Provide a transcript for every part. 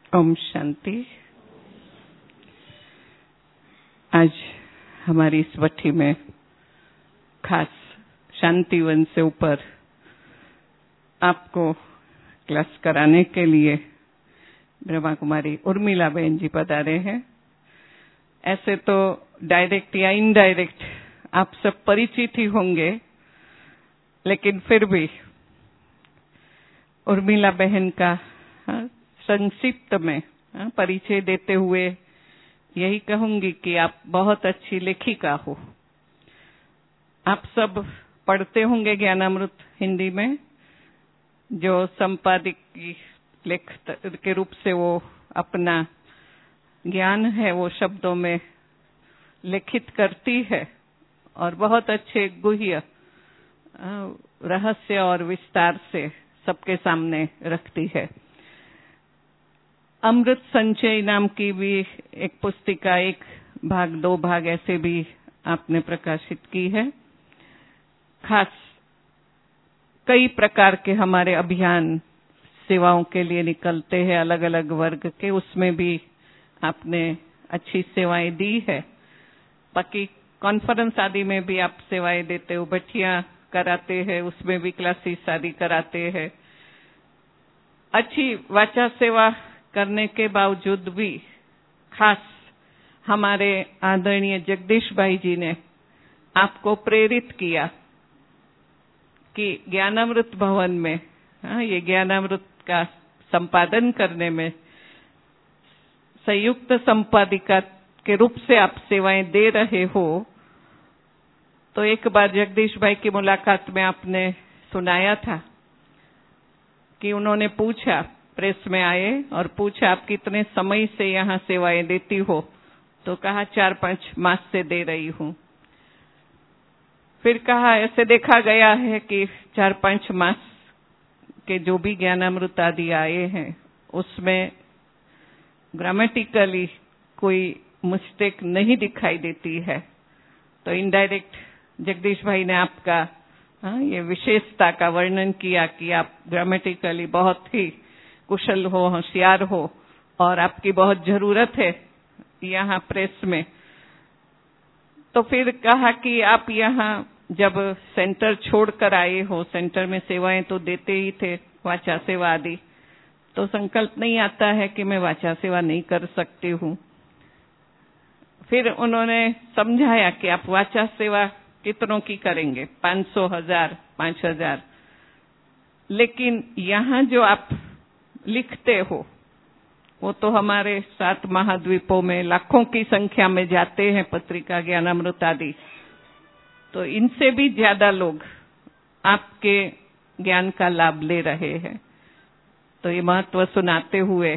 ओम शांति। आज हमारी इस भट्टी में खास शांतिवन से ऊपर आपको क्लास कराने के लिए ब्रह्मा कुमारी उर्मिला बहन जी पधारे हैं। ऐसे तो डायरेक्ट या इनडायरेक्ट आप सब परिचित ही होंगे, लेकिन फिर भी उर्मिला बहन का संक्षिप्त में परिचय देते हुए यही कहूंगी कि आप बहुत अच्छी लेखिका हो। आप सब पढ़ते होंगे ज्ञानामृत हिंदी में, जो संपादकीय लेखक के रूप से वो अपना ज्ञान है वो शब्दों में लिखित करती है और बहुत अच्छे गुह्य रहस्य और विस्तार से सबके सामने रखती है। अमृत संचय नाम की भी एक पुस्तिका, एक भाग, दो भाग ऐसे भी आपने प्रकाशित की है। खास कई प्रकार के हमारे अभियान सेवाओं के लिए निकलते हैं, अलग अलग वर्ग के, उसमें भी आपने अच्छी सेवाएं दी है। बाकी कॉन्फ्रेंस आदि में भी आप सेवाएं देते हो, भट्टियां कराते हैं, उसमें भी क्लासेस आदि कराते हैं। अच्छी वाचा सेवा करने के बावजूद भी खास हमारे आदरणीय जगदीश भाई जी ने आपको प्रेरित किया कि ज्ञानामृत भवन में ये ज्ञानामृत का संपादन करने में संयुक्त संपादिका के रूप से आप सेवाएं दे रहे हो। तो एक बार जगदीश भाई की मुलाकात में आपने सुनाया था कि उन्होंने पूछा, प्रेस में आए और पूछा आप कितने समय से यहाँ सेवाएं देती हो, तो कहा 4-5 मास से दे रही हूँ। फिर कहा ऐसे देखा गया है कि 4-5 मास के जो भी ज्ञानामृत आदि आए हैं उसमें ग्रामेटिकली कोई मिस्टेक नहीं दिखाई देती है। तो इनडायरेक्ट जगदीश भाई ने आपका ये विशेषता का वर्णन किया कि आप ग्रामेटिकली बहुत ही कुशल हो, होशियार हो और आपकी बहुत जरूरत है यहाँ प्रेस में। तो फिर कहा कि आप यहाँ जब सेंटर छोड़कर आए हो, सेंटर में सेवाएं तो देते ही थे, वाचा सेवा आदि, तो संकल्प नहीं आता है कि मैं वाचा सेवा नहीं कर सकती हूँ। फिर उन्होंने समझाया कि आप वाचा सेवा कितनों की करेंगे, 500, 1000, 5000, लेकिन यहाँ जो आप लिखते हो वो तो हमारे 7 महाद्वीपों में लाखों की संख्या में जाते हैं, पत्रिका ज्ञानामृत आदि, तो इनसे भी ज्यादा लोग आपके ज्ञान का लाभ ले रहे हैं। तो ये महत्व सुनाते हुए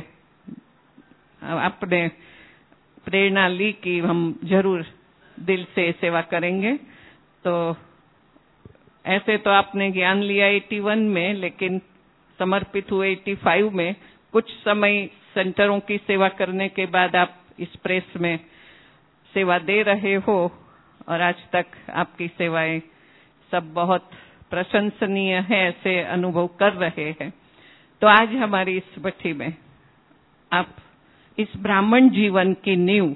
आपने प्रेरणा ली कि हम जरूर दिल से सेवा करेंगे। तो ऐसे तो आपने ज्ञान लिया 81 में, लेकिन समर्पित हुए 85 में। कुछ समय सेंटरों की सेवा करने के बाद आप इस प्रेस में सेवा दे रहे हो और आज तक आपकी सेवाएं सब बहुत प्रशंसनीय है, ऐसे अनुभव कर रहे हैं। तो आज हमारी इस भट्टी में आप इस ब्राह्मण जीवन की नींव,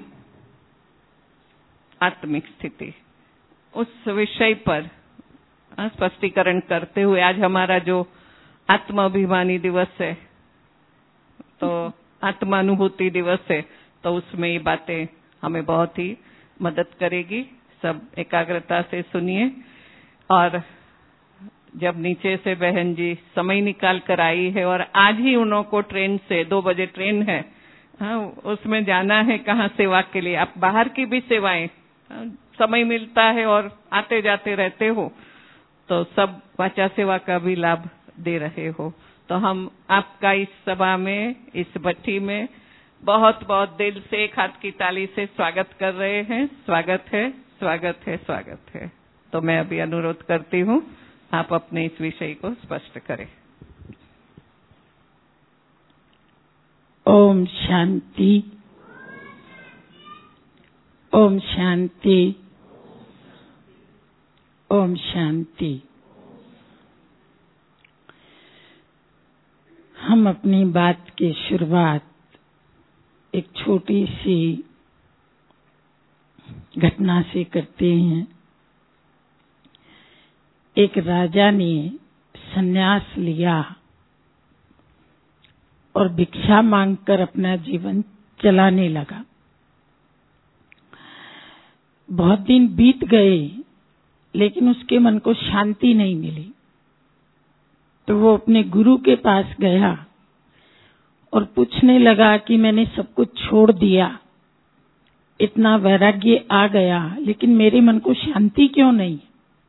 आत्मिक स्थिति, उस विषय पर स्पष्टीकरण करते हुए, आज हमारा जो आत्माभिमानी दिवस है, तो आत्मानुभूति दिवस है, तो उसमें ये बातें हमें बहुत ही मदद करेगी। सब एकाग्रता से सुनिए। और जब नीचे से बहन जी समय निकाल कर आई है और आज ही उन्हों को ट्रेन से 2 बजे ट्रेन है, उसमें जाना है कहाँ सेवा के लिए। आप बाहर की भी सेवाएं समय मिलता है और आते जाते रहते हो, तो सब वाचा सेवा का भी लाभ दे रहे हो। तो हम आपका इस सभा में, इस भट्टी में बहुत बहुत दिल से एक हाथ की ताली से स्वागत कर रहे हैं। स्वागत है, स्वागत है, स्वागत है। तो मैं अभी अनुरोध करती हूँ आप अपने इस विषय को स्पष्ट करें। ओम शांति, ओम शांति, ओम शांति। हम अपनी बात की शुरुआत एक छोटी सी घटना से करते हैं। एक राजा ने संन्यास लिया और भिक्षा मांगकर अपना जीवन चलाने लगा। बहुत दिन बीत गए लेकिन उसके मन को शांति नहीं मिली, तो वो अपने गुरु के पास गया और पूछने लगा कि मैंने सब कुछ छोड़ दिया, इतना वैराग्य आ गया, लेकिन मेरे मन को शांति क्यों नहीं?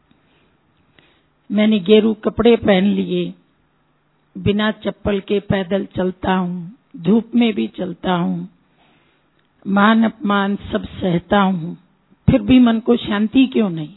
मैंने गेरू कपड़े पहन लिए, बिना चप्पल के पैदल चलता हूँ, धूप में भी चलता हूँ, मान अपमान सब सहता हूँ, फिर भी मन को शांति क्यों नहीं?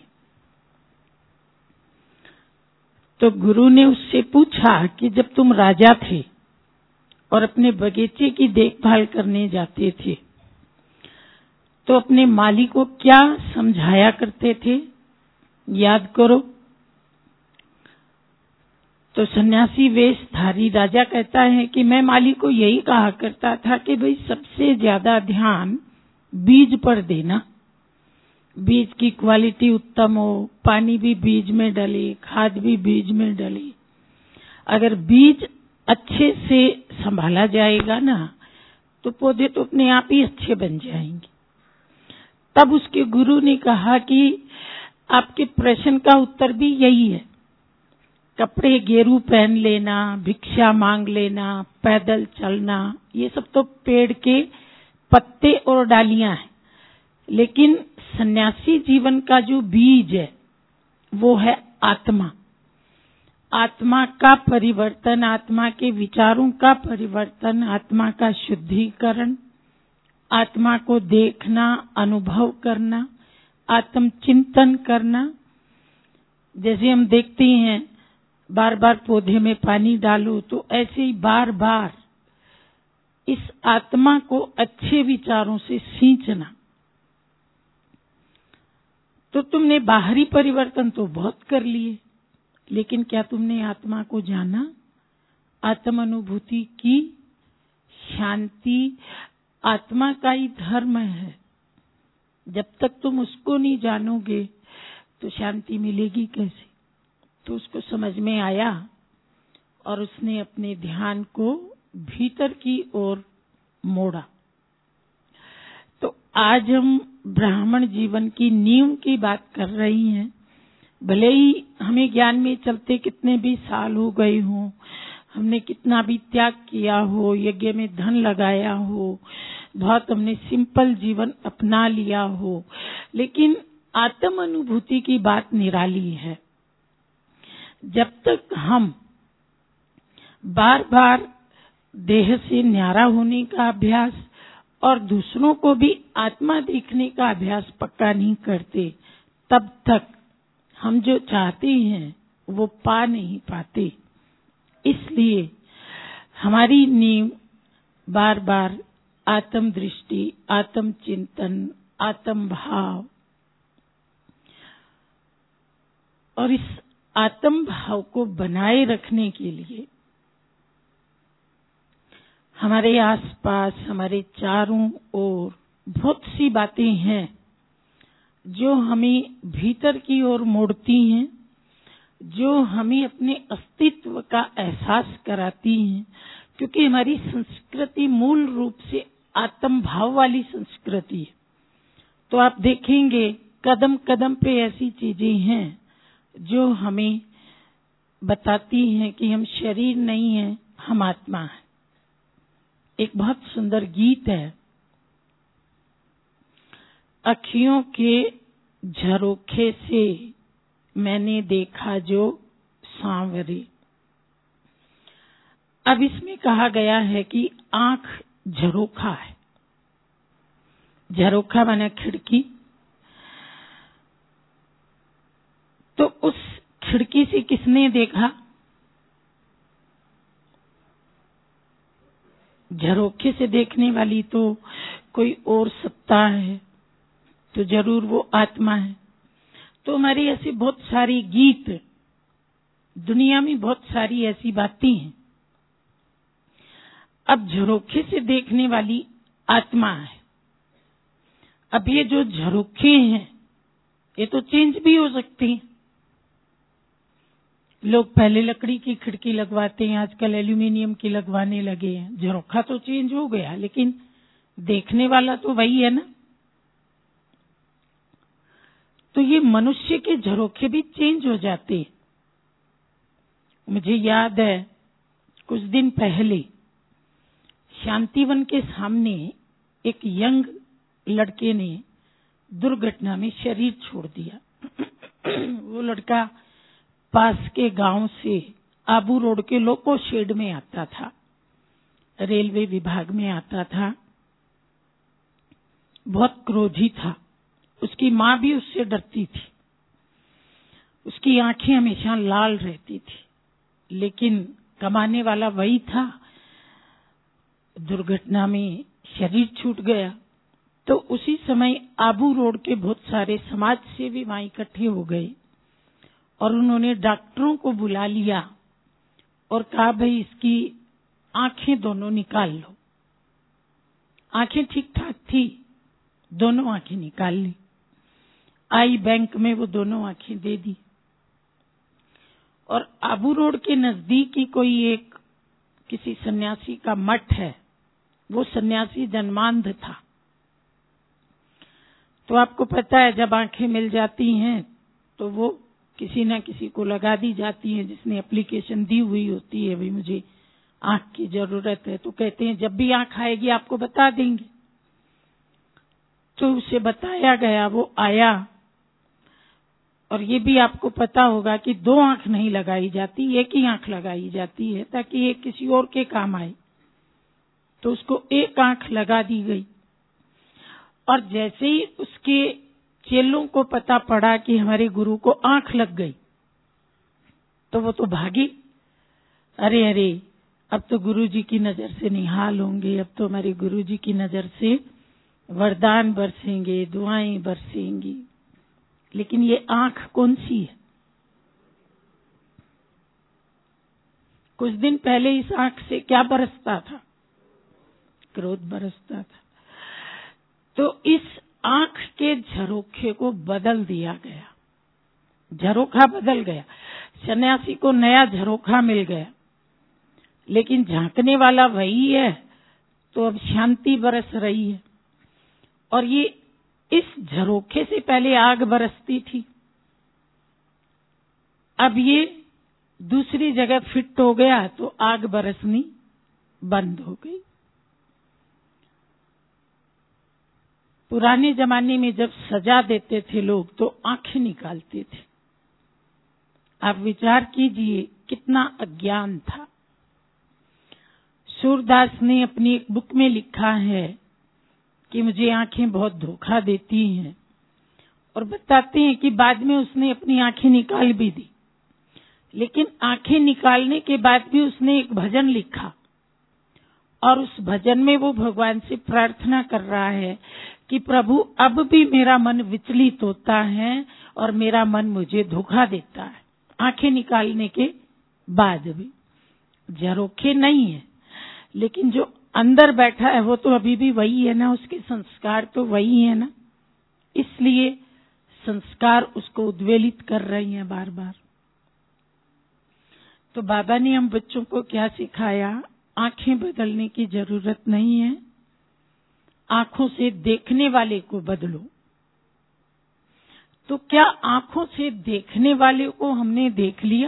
तो गुरु ने उससे पूछा कि जब तुम राजा थे और अपने बगीचे की देखभाल करने जाते थे तो अपने माली को क्या समझाया करते थे, याद करो। तो सन्यासी वेशधारी राजा कहता है कि मैं माली को यही कहा करता था कि भाई सबसे ज्यादा ध्यान बीज पर देना, बीज की क्वालिटी उत्तम हो, पानी भी बीज में डले, खाद भी बीज में डले। अगर बीज अच्छे से संभाला जाएगा ना तो पौधे तो अपने आप ही अच्छे बन जाएंगे। तब उसके गुरु ने कहा कि आपके प्रश्न का उत्तर भी यही है, कपड़े गेरू पहन लेना, भिक्षा मांग लेना, पैदल चलना, ये सब तो पेड़ के पत्ते और डालियां हैं, लेकिन सन्यासी जीवन का जो बीज है वो है आत्मा। आत्मा का परिवर्तन, आत्मा के विचारों का परिवर्तन, आत्मा का शुद्धिकरण, आत्मा को देखना, अनुभव करना, आत्मचिंतन करना। जैसे हम देखते हैं बार बार पौधे में पानी डालो, तो ऐसे ही बार बार इस आत्मा को अच्छे विचारों से सींचना। तो तुमने बाहरी परिवर्तन तो बहुत कर लिए, लेकिन क्या तुमने आत्मा को जाना, आत्म अनुभूति की? शांति आत्मा का ही धर्म है। जब तक तुम उसको नहीं जानोगे तो शांति मिलेगी कैसे? तो उसको समझ में आया और उसने अपने ध्यान को भीतर की ओर मोड़ा। तो आज हम ब्राह्मण जीवन की नींव की बात कर रही हैं। भले ही हमें ज्ञान में चलते कितने भी साल हो गए हों, हमने कितना भी त्याग किया हो, यज्ञ में धन लगाया हो, बहुत हमने सिंपल जीवन अपना लिया हो, लेकिन आत्म अनुभूति की बात निराली है। जब तक हम बार बार देह से न्यारा होने का अभ्यास और दूसरों को भी आत्मा देखने का अभ्यास पक्का नहीं करते, तब तक हम जो चाहते हैं वो पा नहीं पाते। इसलिए हमारी नींव बार बार आत्म दृष्टि, आत्म चिंतन, आत्म भाव, और इस आत्म भाव को बनाए रखने के लिए हमारे आसपास, हमारे चारों ओर बहुत सी बातें हैं जो हमें भीतर की ओर मोड़ती हैं, जो हमें अपने अस्तित्व का एहसास कराती हैं, क्योंकि हमारी संस्कृति मूल रूप से आत्म भाव वाली संस्कृति है। तो आप देखेंगे कदम कदम पे ऐसी चीजें हैं जो हमें बताती हैं कि हम शरीर नहीं हैं, हम आत्मा हैं। एक बहुत सुंदर गीत है, अखियों के झरोखे से मैंने देखा जो सांवरे। अब इसमें कहा गया है कि आंख झरोखा है। झरोखा माने खिड़की। तो उस खिड़की से किसने देखा? झरोखे से देखने वाली तो कोई और सत्ता है, तो जरूर वो आत्मा है। तो हमारी ऐसी बहुत सारी गीत, दुनिया में बहुत सारी ऐसी बातें हैं। अब झरोखे से देखने वाली आत्मा है। अब ये जो झरोखे हैं ये तो चेंज भी हो सकते हैं। लोग पहले लकड़ी की खिड़की लगवाते हैं, आजकल एल्यूमिनियम की लगवाने लगे हैं। झरोखा तो चेंज हो गया, लेकिन देखने वाला तो वही है ना। तो ये मनुष्य के झरोखे भी चेंज हो जाते हैं। मुझे याद है कुछ दिन पहले शांतिवन के सामने एक यंग लड़के ने दुर्घटना में शरीर छोड़ दिया। वो लड़का पास के गांव से आबू रोड के लोको शेड में आता था, रेलवे विभाग में आता था। बहुत क्रोधी था। उसकी मां भी उससे डरती थी। उसकी आंखें हमेशा लाल रहती थी, लेकिन कमाने वाला वही था। दुर्घटना में शरीर छूट गया। तो उसी समय आबू रोड के बहुत सारे समाज सेवी वहां इकट्ठे हो गए और उन्होंने डॉक्टरों को बुला लिया और कहा, भाई इसकी आंखें दोनों निकाल लो। आंखें ठीक ठाक थी, दोनों आंखें निकाल ली। आई बैंक में वो दोनों आंखें दे दी। और आबू रोड के नजदीक ही कोई एक किसी सन्यासी का मठ है। वो सन्यासी जन्मांध था। तो आपको पता है जब आंखें मिल जाती हैं तो वो किसी न किसी को लगा दी जाती है, जिसने एप्लीकेशन दी हुई होती है, भाई मुझे आंख की जरूरत है। तो कहते हैं जब भी आंख आएगी आपको बता देंगे। तो उसे बताया गया, वो आया। और ये भी आपको पता होगा कि 2 आंख नहीं लगाई जाती, एक ही आंख लगाई जाती है ताकि ये किसी और के काम आए। तो उसको एक आंख लगा दी गई। और जैसे ही उसके चेलों को पता पड़ा कि हमारे गुरु को आंख लग गई तो वो तो भागी। अरे अरे, अब तो गुरु जी की नजर से निहाल होंगे, अब तो हमारे गुरु जी की नजर से वरदान बरसेंगे, दुआएं बरसेंगी। लेकिन ये आंख कौन सी है? कुछ दिन पहले इस आंख से क्या बरसता था? क्रोध बरसता था। तो इस आंख के झरोखे को बदल दिया गया। झरोखा बदल गया। सन्यासी को नया झरोखा मिल गया, लेकिन झांकने वाला वही है। तो अब शांति बरस रही है। और ये इस झरोखे से पहले आग बरसती थी, अब ये दूसरी जगह फिट हो गया तो आग बरसनी बंद हो गई। पुराने जमाने में जब सजा देते थे लोग तो आंखें निकालते थे। आप विचार कीजिए कितना अज्ञान था। सूरदास ने अपनी एक बुक में लिखा है कि मुझे आंखें बहुत धोखा देती हैं, और बताते हैं कि बाद में उसने अपनी आंखें निकाल भी दी। लेकिन आंखें निकालने के बाद भी उसने एक भजन लिखा, और उस भजन में वो भगवान से प्रार्थना कर रहा है कि प्रभु अब भी मेरा मन विचलित होता है और मेरा मन मुझे धोखा देता है, आंखें निकालने के बाद भी। झरोखे नहीं है, लेकिन जो अंदर बैठा है वो तो अभी भी वही है ना, उसके संस्कार तो वही है ना, इसलिए संस्कार उसको उद्वेलित कर रही हैं बार बार। तो बाबा ने हम बच्चों को क्या सिखाया? आंखें बदलने की जरूरत नहीं है, आंखों से देखने वाले को बदलो। तो क्या आंखों से देखने वाले को हमने देख लिया?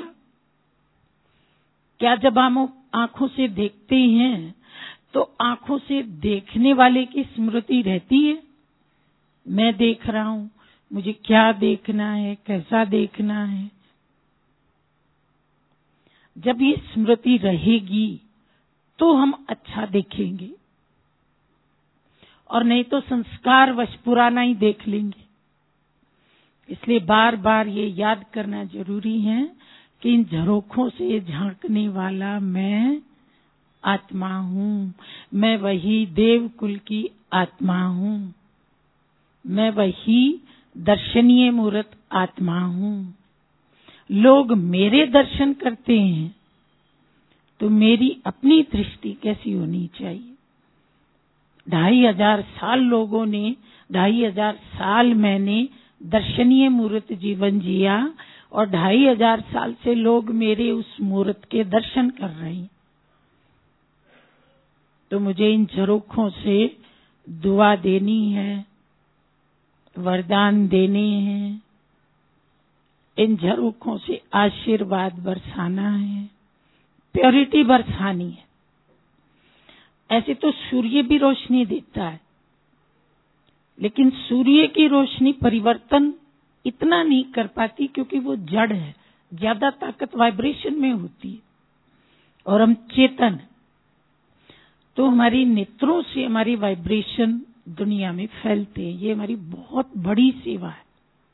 क्या जब हम आंखों से देखते हैं तो आंखों से देखने वाले की स्मृति रहती है? मैं देख रहा हूं, मुझे क्या देखना है, कैसा देखना है। जब ये स्मृति रहेगी तो हम अच्छा देखेंगे, और नहीं तो संस्कार वश पुराना ही देख लेंगे। इसलिए बार बार ये याद करना जरूरी है कि इन झरोखों से झांकने वाला मैं आत्मा हूँ। मैं वही देव कुल की आत्मा हूँ। मैं वही दर्शनीय मूर्त आत्मा हूँ। लोग मेरे दर्शन करते हैं तो मेरी अपनी दृष्टि कैसी होनी चाहिए? 2500 साल लोगों ने, 2500 साल मैंने दर्शनीय मूर्त जीवन जिया और 2500 साल से लोग मेरे उस मूर्त के दर्शन कर रहे हैं। तो मुझे इन झरोखों से दुआ देनी है, वरदान देने हैं, इन झरोखों से आशीर्वाद बरसाना है, प्योरिटी बरसानी है। ऐसे तो सूर्य भी रोशनी देता है, लेकिन सूर्य की रोशनी परिवर्तन इतना नहीं कर पाती क्योंकि वो जड़ है, ज्यादा ताकत वाइब्रेशन में होती है और हम चेतन। तो हमारी नेत्रों से हमारी वाइब्रेशन दुनिया में फैलते हैं। ये हमारी बहुत बड़ी सेवा है।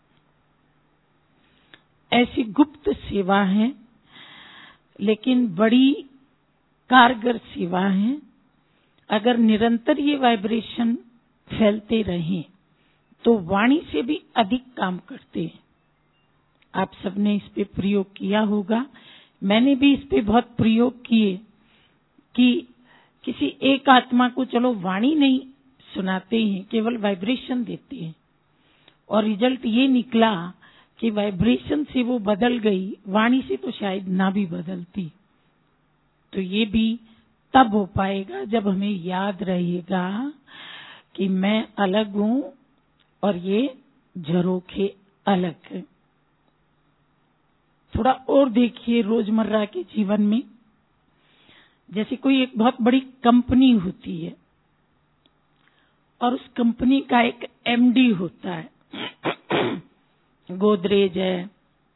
ऐसी गुप्त सेवा है लेकिन बड़ी कारगर सेवा है। अगर निरंतर ये वाइब्रेशन फैलते रहें तो वाणी से भी अधिक काम करते हैं। आप सबने इस पे प्रयोग किया होगा, मैंने भी इस पे बहुत प्रयोग किए कि किसी एक आत्मा को चलो वाणी नहीं सुनाते हैं, केवल वाइब्रेशन देते हैं और रिजल्ट ये निकला कि वाइब्रेशन से वो बदल गई, वाणी से तो शायद ना भी बदलती। तो ये भी तब हो पाएगा जब हमें याद रहेगा कि मैं अलग हूं और ये झरोखे अलग है। थोड़ा और देखिए रोजमर्रा के जीवन में, जैसे कोई एक बहुत बड़ी कंपनी होती है और उस कंपनी का एक एमडी होता है। गोदरेज है,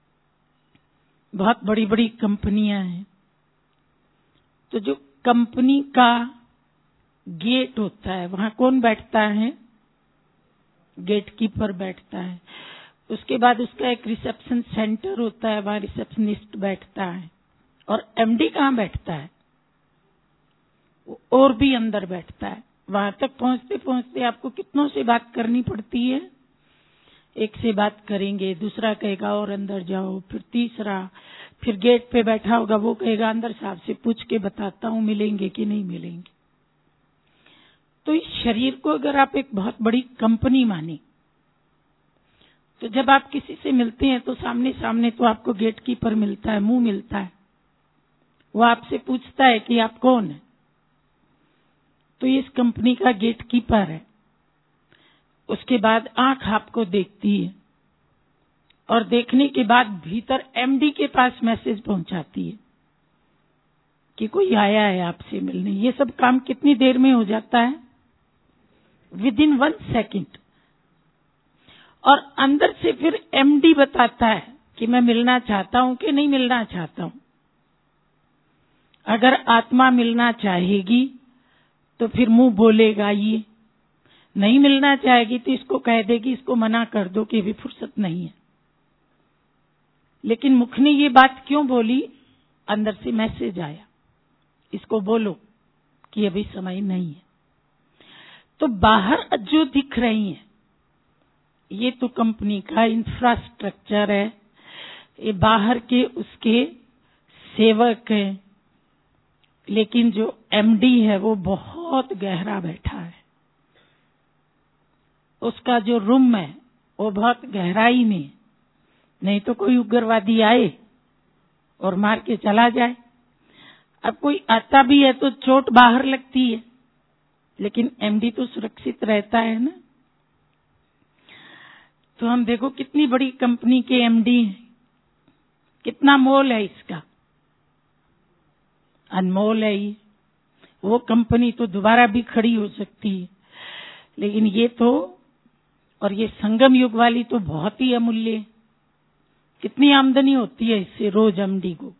बहुत बड़ी बड़ी कंपनियां हैं। तो जो कंपनी का गेट होता है वहां कौन बैठता है? गेट कीपर बैठता है। उसके बाद उसका एक रिसेप्शन सेंटर होता है, वहां रिसेप्शनिस्ट बैठता है। और एमडी कहाँ बैठता है? वो और भी अंदर बैठता है। वहां तक पहुंचते पहुंचते आपको कितनों से बात करनी पड़ती है। एक से बात करेंगे, दूसरा कहेगा और अंदर जाओ, फिर तीसरा, फिर गेट पे बैठा होगा वो कहेगा अंदर साहब से पूछ के बताता हूं मिलेंगे कि नहीं मिलेंगे। तो इस शरीर को अगर आप एक बहुत बड़ी कंपनी माने तो जब आप किसी से मिलते हैं तो सामने सामने तो आपको गेट कीपर मिलता है, मुंह मिलता है, वो आपसे पूछता है कि आप कौन है। तो ये इस कंपनी का गेट कीपर है। उसके बाद आंख आपको देखती है और देखने के बाद भीतर एमडी के पास मैसेज पहुंचाती है कि कोई आया है आपसे मिलने। ये सब काम कितनी देर में हो जाता है? Within 1 second. और अंदर से फिर एमडी बताता है कि मैं मिलना चाहता हूं कि नहीं मिलना चाहता हूं। अगर आत्मा मिलना चाहेगी तो फिर मुंह बोलेगा, ये नहीं मिलना चाहेगी तो इसको कह देगी, इसको मना कर दो कि अभी फुर्सत नहीं है। लेकिन मुख ने ये बात क्यों बोली? अंदर से मैसेज आया, इसको बोलो कि अभी समय नहीं है। तो बाहर जो दिख रही है ये तो कंपनी का इंफ्रास्ट्रक्चर है, ये बाहर के उसके सेवक हैं। लेकिन जो एमडी है वो बहुत गहरा बैठा है। उसका जो रूम है वो बहुत गहराई में, नहीं तो कोई उग्रवादी आए और मार के चला जाए। अब कोई आता भी है तो चोट बाहर लगती है, लेकिन एमडी तो सुरक्षित रहता है ना। तो हम देखो कितनी बड़ी कंपनी के एमडी हैं, कितना मोल है इसका, अनमोल है ये। वो कंपनी तो दोबारा भी खड़ी हो सकती है, लेकिन ये तो, और ये संगम युग वाली तो बहुत ही अमूल्य है। कितनी आमदनी होती है इससे रोज एमडी को,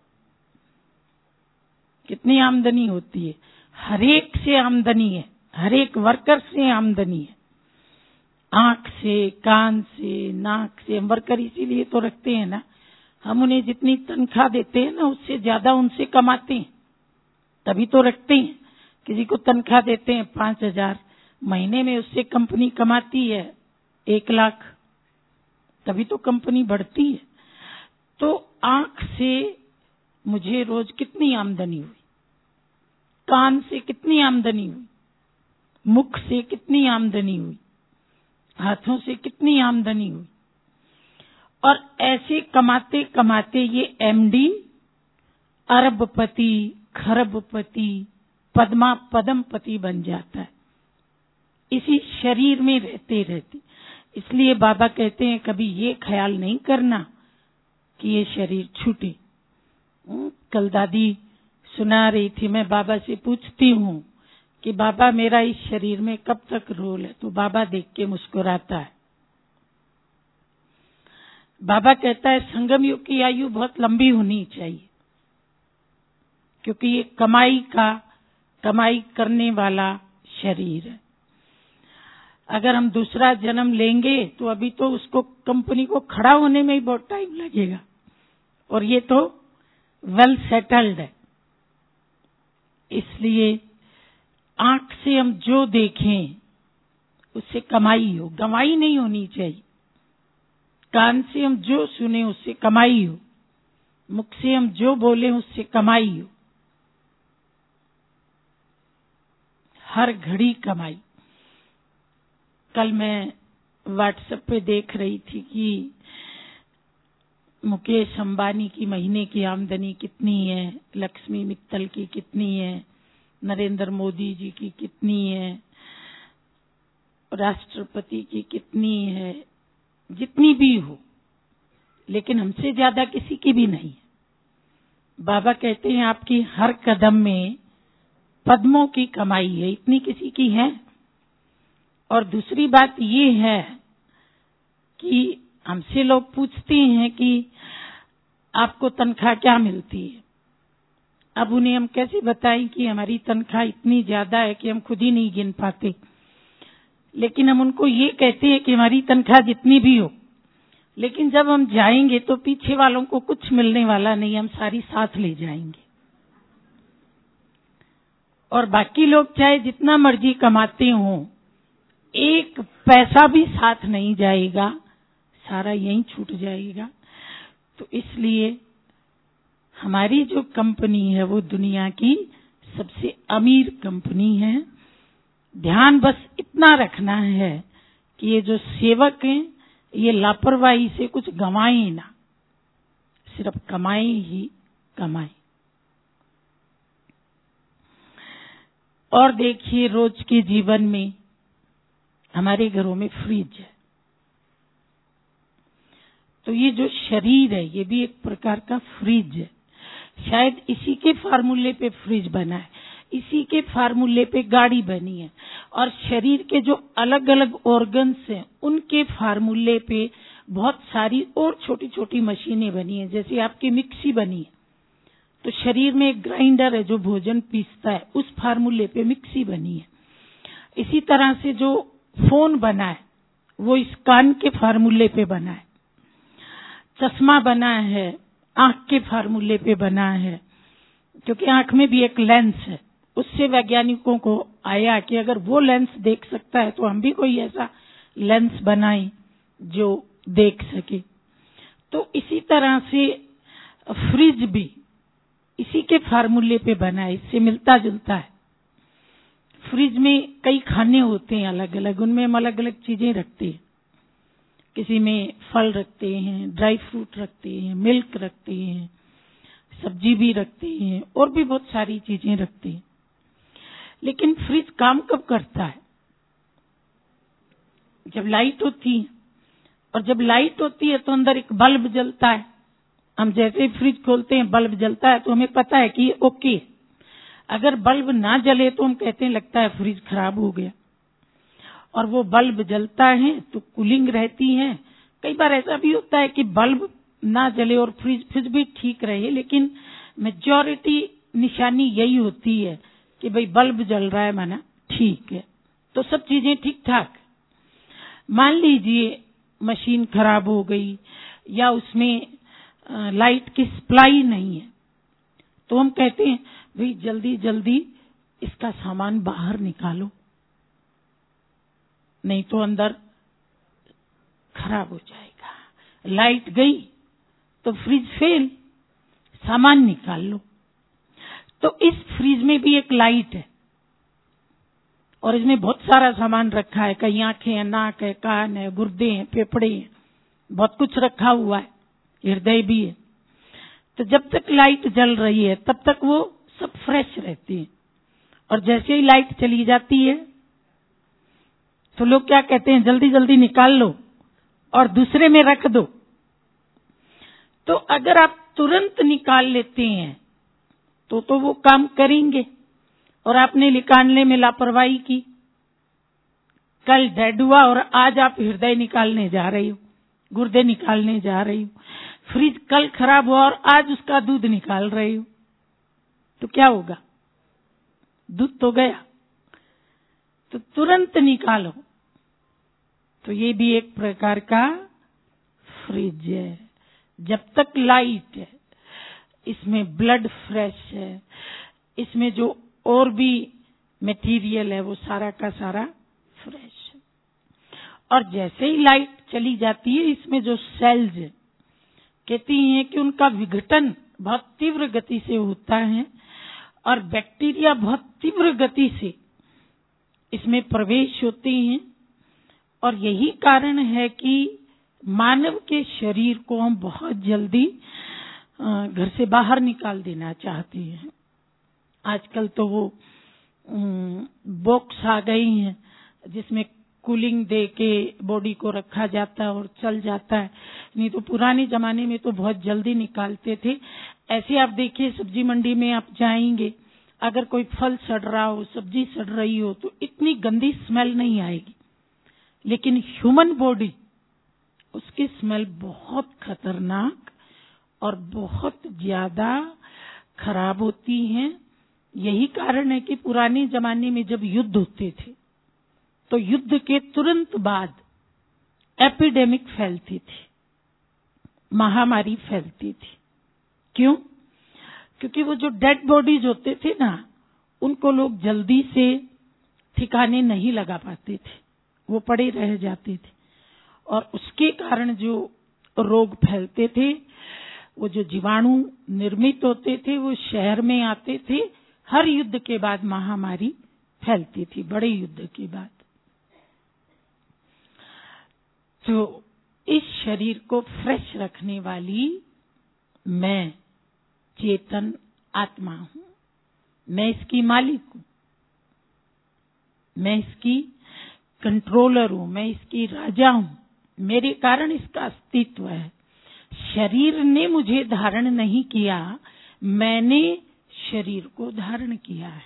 कितनी आमदनी होती है। हर एक से आमदनी है, हर एक वर्कर से आमदनी है, आंख से, कान से, नाक से। हम वर्कर इसीलिए तो रखते हैं ना, हम उन्हें जितनी तनख्वाह देते हैं ना उससे ज्यादा उनसे कमाते हैं, तभी तो रखते हैं। किसी को तनख्वाह देते हैं 5,000 महीने में, उससे कंपनी कमाती है 1 लाख, तभी तो कंपनी बढ़ती है। तो आंख से मुझे रोज कितनी आमदनी हुई, कान से कितनी आमदनी हुई, मुख से कितनी आमदनी हुई, हाथों से कितनी आमदनी हुई, और ऐसे कमाते कमाते ये एमडी अरबपति, खरबपति, पद्मपति बन जाता है इसी शरीर में रहते रहते। इसलिए बाबा कहते हैं कभी ये ख्याल नहीं करना कि ये शरीर छूटे। कल दादी सुना रही थी, मैं बाबा से पूछती हूँ कि बाबा मेरा इस शरीर में कब तक रोल है, तो बाबा देख के मुस्कुराता है। बाबा कहता है संगम युग की आयु बहुत लंबी होनी चाहिए, क्योंकि ये कमाई करने वाला शरीर है। अगर हम दूसरा जन्म लेंगे तो अभी तो उसको कंपनी को खड़ा होने में ही बहुत टाइम लगेगा, और ये तो वेल सेटल्ड है। इसलिए आंख से हम जो देखें उससे कमाई हो, गंवाई नहीं होनी चाहिए। कान से हम जो सुने उससे कमाई हो, मुख से हम जो बोले उससे कमाई हो, हर घड़ी कमाई। कल मैं व्हाट्सएप पे देख रही थी कि मुकेश अंबानी की महीने की आमदनी कितनी है, लक्ष्मी मित्तल की कितनी है, नरेंद्र मोदी जी की कितनी है, राष्ट्रपति की कितनी है, जितनी भी हो, लेकिन हमसे ज्यादा किसी की भी नहीं है। बाबा कहते हैं आपकी हर कदम में पद्मों की कमाई है, इतनी किसी की है। और दूसरी बात ये है कि हमसे लोग पूछते हैं कि आपको तनख्वाह क्या मिलती है। अब उन्हें हम कैसे बताएं कि हमारी तनख्वाह इतनी ज्यादा है कि हम खुद ही नहीं गिन पाते, लेकिन हम उनको ये कहते हैं कि हमारी तनख्वाह जितनी भी हो, लेकिन जब हम जाएंगे तो पीछे वालों को कुछ मिलने वाला नहीं, हम सारी साथ ले जाएंगे। और बाकी लोग चाहे जितना मर्जी कमाते हों, एक पैसा भी साथ नहीं जाएगा, सारा यहीं छूट जाएगा। तो इसलिए हमारी जो कंपनी है वो दुनिया की सबसे अमीर कंपनी है। ध्यान बस इतना रखना है कि ये जो सेवक हैं ये लापरवाही से कुछ गंवाएं ना, सिर्फ कमाएं ही कमाएं। और देखिए रोज के जीवन में हमारे घरों में फ्रिज है, तो ये जो शरीर है ये भी एक प्रकार का फ्रिज है। शायद इसी के फार्मूले पे फ्रिज बना है, इसी के फार्मूले पे गाड़ी बनी है, और शरीर के जो अलग अलग ऑर्गन्स हैं उनके फार्मूले पे बहुत सारी और छोटी छोटी मशीनें बनी है। जैसे आपकी मिक्सी बनी है तो शरीर में एक ग्राइंडर है जो भोजन पीसता है, उस फार्मूले पे मिक्सी बनी है। इसी तरह से जो फोन बना है वो इस कान के फार्मूले पे बना है, चश्मा बना है आंख के फार्मूले पे बना है, क्योंकि आंख में भी एक लेंस है। उससे वैज्ञानिकों को आया कि अगर वो लेंस देख सकता है तो हम भी कोई ऐसा लेंस बनाएं जो देख सके। तो इसी तरह से फ्रिज भी इसी के फार्मूले पे बना है, इससे मिलता जुलता है। फ्रिज में कई खाने होते हैं अलग अलग, उनमें हम अलग अलग चीजें रखते हैं। किसी में फल रखते हैं, ड्राई फ्रूट रखते हैं, मिल्क रखते हैं, सब्जी भी रखते हैं, और भी बहुत सारी चीजें रखते हैं। लेकिन फ्रिज काम कब करता है? जब लाइट होती है, और जब लाइट होती है तो अंदर एक बल्ब जलता है। हम जैसे ही फ्रिज खोलते हैं बल्ब जलता है तो हमें पता है कि ओके। अगर बल्ब ना जले तो हम कहते हैं लगता है फ्रिज खराब हो गया। और वो बल्ब जलता है तो कूलिंग रहती है। कई बार ऐसा भी होता है कि बल्ब ना जले और फ्रिज फिर भी ठीक रहे, लेकिन मेजॉरिटी निशानी यही होती है कि भाई बल्ब जल रहा है माना ठीक है, तो सब चीजें ठीक ठाक। मान लीजिए मशीन खराब हो गई या उसमें लाइट की सप्लाई नहीं है, तो हम कहते हैं भाई जल्दी जल्दी इसका सामान बाहर निकालो, नहीं तो अंदर खराब हो जाएगा। लाइट गई तो फ्रिज फेल, सामान निकाल लो। तो इस फ्रिज में भी एक लाइट है, और इसमें बहुत सारा सामान रखा है, कहीं आंखें हैं, नाक है, कान है, गुर्दे हैं, फेफड़े हैं, बहुत कुछ रखा हुआ है, हृदय भी है। तो जब तक लाइट जल रही है तब तक वो सब फ्रेश रहती है, और जैसे ही लाइट चली जाती है तो लोग क्या कहते हैं, जल्दी जल्दी निकाल लो और दूसरे में रख दो। तो अगर आप तुरंत निकाल लेते हैं तो वो काम करेंगे, और आपने निकालने में लापरवाही की, कल डेड हुआ और आज आप हृदय निकालने जा रही हो, गुर्दे निकालने जा रही हो, फ्रिज कल खराब हुआ और आज उसका दूध निकाल रही हो, तो क्या होगा? दूध तो गया। तो तुरंत निकालो। तो ये भी एक प्रकार का फ्रिज है। जब तक लाइट है, इसमें ब्लड फ्रेश है, इसमें जो और भी मटेरियल है वो सारा का सारा फ्रेश है। और जैसे ही लाइट चली जाती है, इसमें जो सेल्स है, कहती हैं कि उनका विघटन बहुत तीव्र गति से होता है और बैक्टीरिया बहुत तीव्र गति से इसमें प्रवेश होते हैं। और यही कारण है कि मानव के शरीर को हम बहुत जल्दी घर से बाहर निकाल देना चाहते हैं। आजकल तो वो बॉक्स आ गई हैं जिसमें कूलिंग दे के बॉडी को रखा जाता है और चल जाता है। नहीं तो पुराने जमाने में तो बहुत जल्दी निकालते थे। ऐसे आप देखिए, सब्जी मंडी में आप जाएंगे, अगर कोई फल सड़ रहा हो, सब्जी सड़ रही हो, तो इतनी गंदी स्मेल नहीं आएगी, लेकिन ह्यूमन बॉडी, उसकी स्मेल बहुत खतरनाक और बहुत ज्यादा खराब होती है। यही कारण है कि पुराने जमाने में जब युद्ध होते थे तो युद्ध के तुरंत बाद एपिडेमिक फैलती थी, महामारी फैलती थी। क्यों? क्योंकि वो जो डेड बॉडीज होते थे ना, उनको लोग जल्दी से ठिकाने नहीं लगा पाते थे, वो पड़े रह जाते थे, और उसके कारण जो रोग फैलते थे, वो जो जीवाणु निर्मित होते थे, वो शहर में आते थे। हर युद्ध के बाद महामारी फैलती थी, बड़े युद्ध के बाद। तो इस शरीर को फ्रेश रखने वाली मैं चेतन आत्मा हूं, मैं इसकी मालिक हूं, मैं इसकी कंट्रोलर हूं, मैं इसकी राजा हूं, मेरे कारण इसका अस्तित्व है। शरीर ने मुझे धारण नहीं किया, मैंने शरीर को धारण किया है।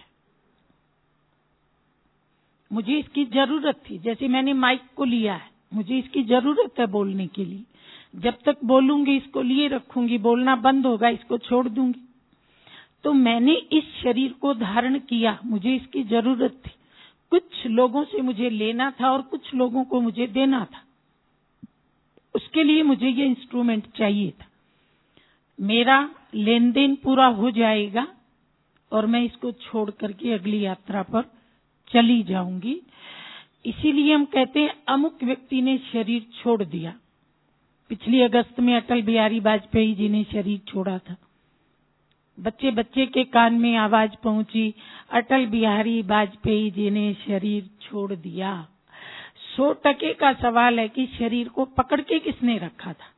मुझे इसकी जरूरत थी, जैसे मैंने माइक को लिया है, मुझे इसकी जरूरत है बोलने के लिए। जब तक बोलूंगी, इसको लिए रखूंगी, बोलना बंद होगा, इसको छोड़ दूंगी। तो मैंने इस शरीर को धारण किया, मुझे इसकी जरूरत थी। कुछ लोगों से मुझे लेना था और कुछ लोगों को मुझे देना था, उसके लिए मुझे ये इंस्ट्रूमेंट चाहिए था। मेरा लेन देन पूरा हो जाएगा और मैं इसको छोड़ करके अगली यात्रा पर चली जाऊंगी। इसीलिए हम कहते हैं अमुक व्यक्ति ने शरीर छोड़ दिया। पिछली अगस्त में अटल बिहारी वाजपेयी जी ने शरीर छोड़ा था। बच्चे बच्चे के कान में आवाज पहुंची, अटल बिहारी वाजपेयी जी ने शरीर छोड़ दिया। 100% का सवाल है कि शरीर को पकड़ के किसने रखा था?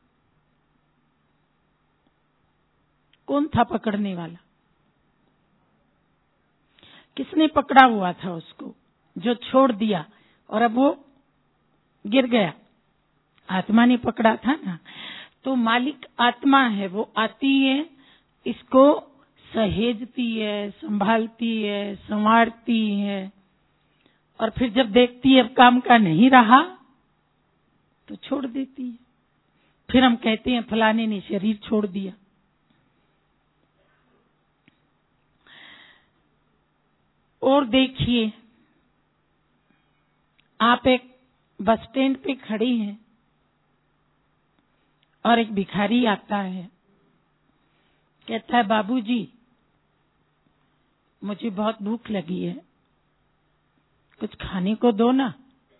कौन था पकड़ने वाला? किसने पकड़ा हुआ था उसको, जो छोड़ दिया और अब वो गिर गया? आत्मा ने पकड़ा था ना। तो मालिक आत्मा है, वो आती है, इसको सहेजती है, संभालती है, संवारती है, और फिर जब देखती है अब काम का नहीं रहा तो छोड़ देती है। फिर हम कहते हैं फलाने ने शरीर छोड़ दिया। और देखिए, आप एक बस स्टैंड पे खड़ी हैं और एक भिखारी आता है, कहता है बाबूजी मुझे बहुत भूख लगी है, कुछ खाने को दो ना।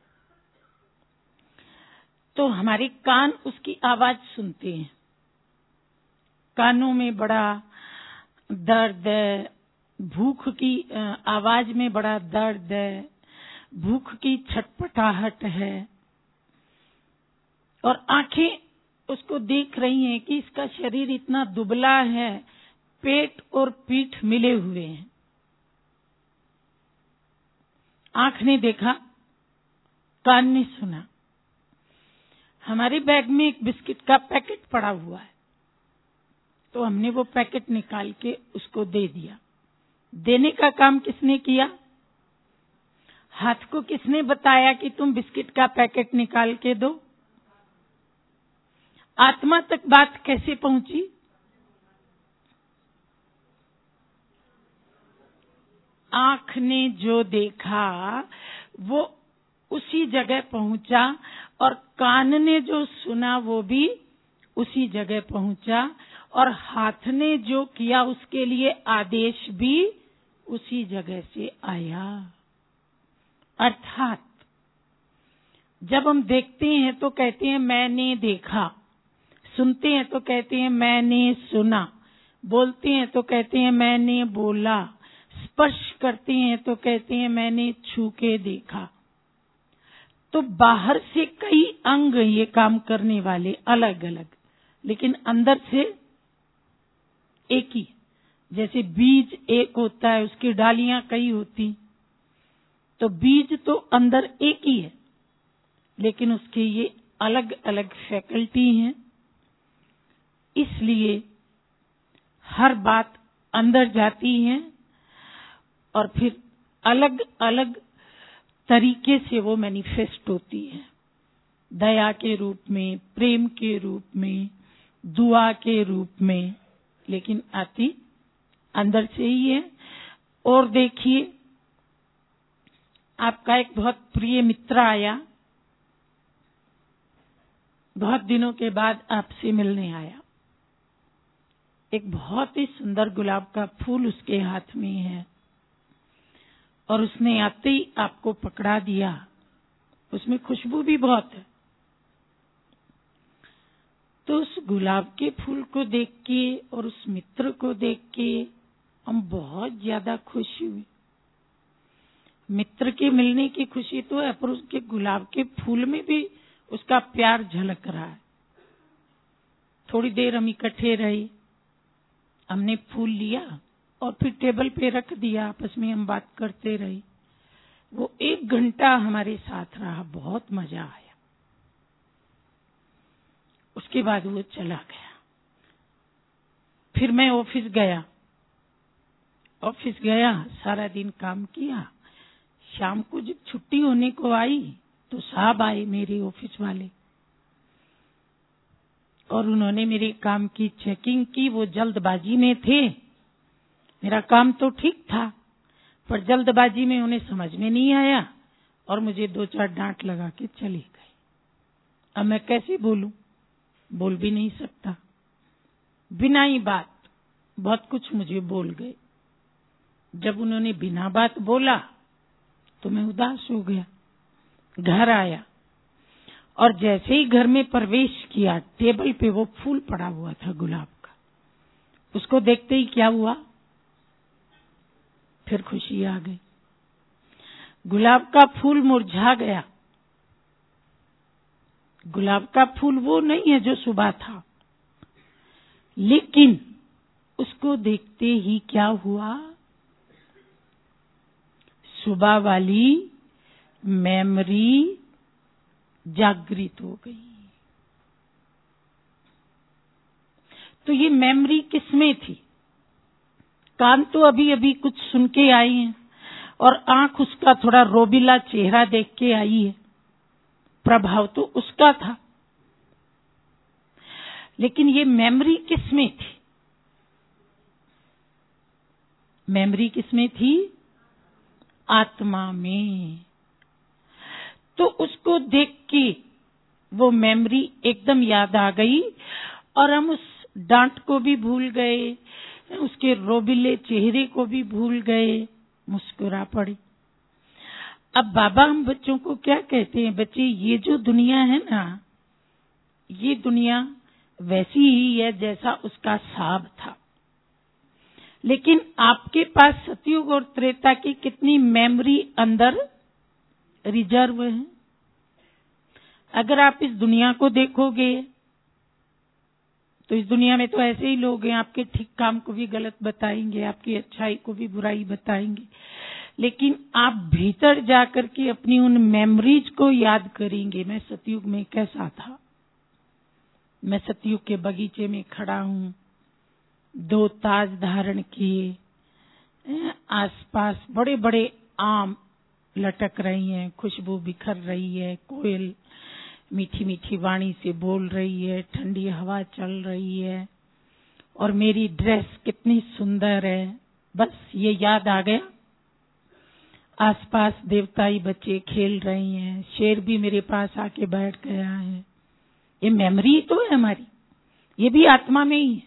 तो हमारे कान उसकी आवाज सुनते हैं, कानों में बड़ा दर्द है, भूख की आवाज में बड़ा दर्द है, भूख की छटपटाहट है, और आंखें उसको देख रही हैं कि इसका शरीर इतना दुबला है, पेट और पीठ मिले हुए हैं। आंख ने देखा, कान ने सुना। हमारे बैग में एक बिस्किट का पैकेट पड़ा हुआ है, तो हमने वो पैकेट निकाल के उसको दे दिया। देने का काम किसने किया? हाथ को किसने बताया कि तुम बिस्किट का पैकेट निकाल के दो? आत्मा तक बात कैसे पहुंची? आंख ने जो देखा वो उसी जगह पहुंचा, और कान ने जो सुना वो भी उसी जगह पहुंचा, और हाथ ने जो किया उसके लिए आदेश भी उसी जगह से आया। अर्थात जब हम देखते हैं तो कहते हैं मैंने देखा, सुनते हैं तो कहते हैं मैंने सुना, बोलते हैं तो कहते हैं मैंने बोला, स्पर्श करते हैं तो कहते हैं मैंने छू के देखा। तो बाहर से कई अंग ये काम करने वाले अलग अलग, लेकिन अंदर से एक ही। जैसे बीज एक होता है, उसकी डालियां कई होती, तो बीज तो अंदर एक ही है, लेकिन उसके ये अलग अलग फैकल्टी हैं। इसलिए हर बात अंदर जाती है और फिर अलग अलग तरीके से वो मैनिफेस्ट होती है। दया के रूप में, प्रेम के रूप में, दुआ के रूप में, लेकिन आती अंदर से ही है। और देखिए, आपका एक बहुत प्रिय मित्र आया, बहुत दिनों के बाद आपसे मिलने आया। एक बहुत ही सुंदर गुलाब का फूल उसके हाथ में है, और उसने आते ही आपको पकड़ा दिया। उसमें खुशबू भी बहुत है। तो उस गुलाब के फूल को देख के और उस मित्र को देख के हम बहुत ज्यादा खुश हुए। मित्र के मिलने की खुशी तो है, पर उसके गुलाब के फूल में भी उसका प्यार झलक रहा है। थोड़ी देर हम इकट्ठे रहे, हमने फूल लिया और फिर टेबल पे रख दिया, आपस में हम बात करते रहे। वो 1 घंटा हमारे साथ रहा, बहुत मजा आया। उसके बाद वो चला गया। फिर मैं ऑफिस गया, सारा दिन काम किया। शाम को जब छुट्टी होने को आई तो साहब आए मेरे ऑफिस वाले, और उन्होंने मेरे काम की चेकिंग की। वो जल्दबाजी में थे, मेरा काम तो ठीक था, पर जल्दबाजी में उन्हें समझ में नहीं आया और मुझे 2-4 डांट लगा के चले गए। अब मैं कैसे बोलूं? बोल भी नहीं सकता। बिना ही बात बहुत कुछ मुझे बोल गए। जब उन्होंने बिना बात बोला तो मैं उदास हो गया। घर आया और जैसे ही घर में प्रवेश किया, टेबल पे वो फूल पड़ा हुआ था गुलाब का। उसको देखते ही क्या हुआ? फिर खुशी आ गई। गुलाब का फूल मुरझा गया। गुलाब का फूल वो नहीं है जो सुबह था, लेकिन उसको देखते ही क्या हुआ? सुबह वाली मेमोरी जागृत हो गई। तो ये मेमोरी किसमें थी? कान तो अभी अभी कुछ सुन के आई है, और आंख उसका थोड़ा रोबिला चेहरा देख के आई है। प्रभाव तो उसका था, लेकिन ये मेमोरी किसमें थी? मेमोरी किसमें थी? आत्मा में। तो उसको देख के वो मेमोरी एकदम याद आ गई, और हम उस डांट को भी भूल गए, उसके रोबिले चेहरे को भी भूल गए, मुस्कुरा पड़ी। अब बाबा हम बच्चों को क्या कहते हैं? बच्चे, ये जो दुनिया है ना, ये दुनिया वैसी ही है जैसा उसका साब था। लेकिन आपके पास सतयुग और त्रेता की कितनी मेमोरी अंदर रिजर्व है। अगर आप इस दुनिया को देखोगे तो इस दुनिया में तो ऐसे ही लोग हैं, आपके ठीक काम को भी गलत बताएंगे, आपकी अच्छाई को भी बुराई बताएंगे। लेकिन आप भीतर जाकर के अपनी उन मेमोरीज को याद करेंगे, मैं सतयुग में कैसा था। मैं सतयुग के बगीचे में खड़ा हूँ, 2 ताज धारण किए, आसपास बड़े बड़े आम लटक रही हैं, खुशबू बिखर रही है, कोयल मीठी मीठी वाणी से बोल रही है, ठंडी हवा चल रही है और मेरी ड्रेस कितनी सुंदर है। बस ये याद आ गया। आसपास देवताई बच्चे खेल रही हैं, शेर भी मेरे पास आके बैठ गया है। ये मेमोरी तो है हमारी, ये भी आत्मा में ही है।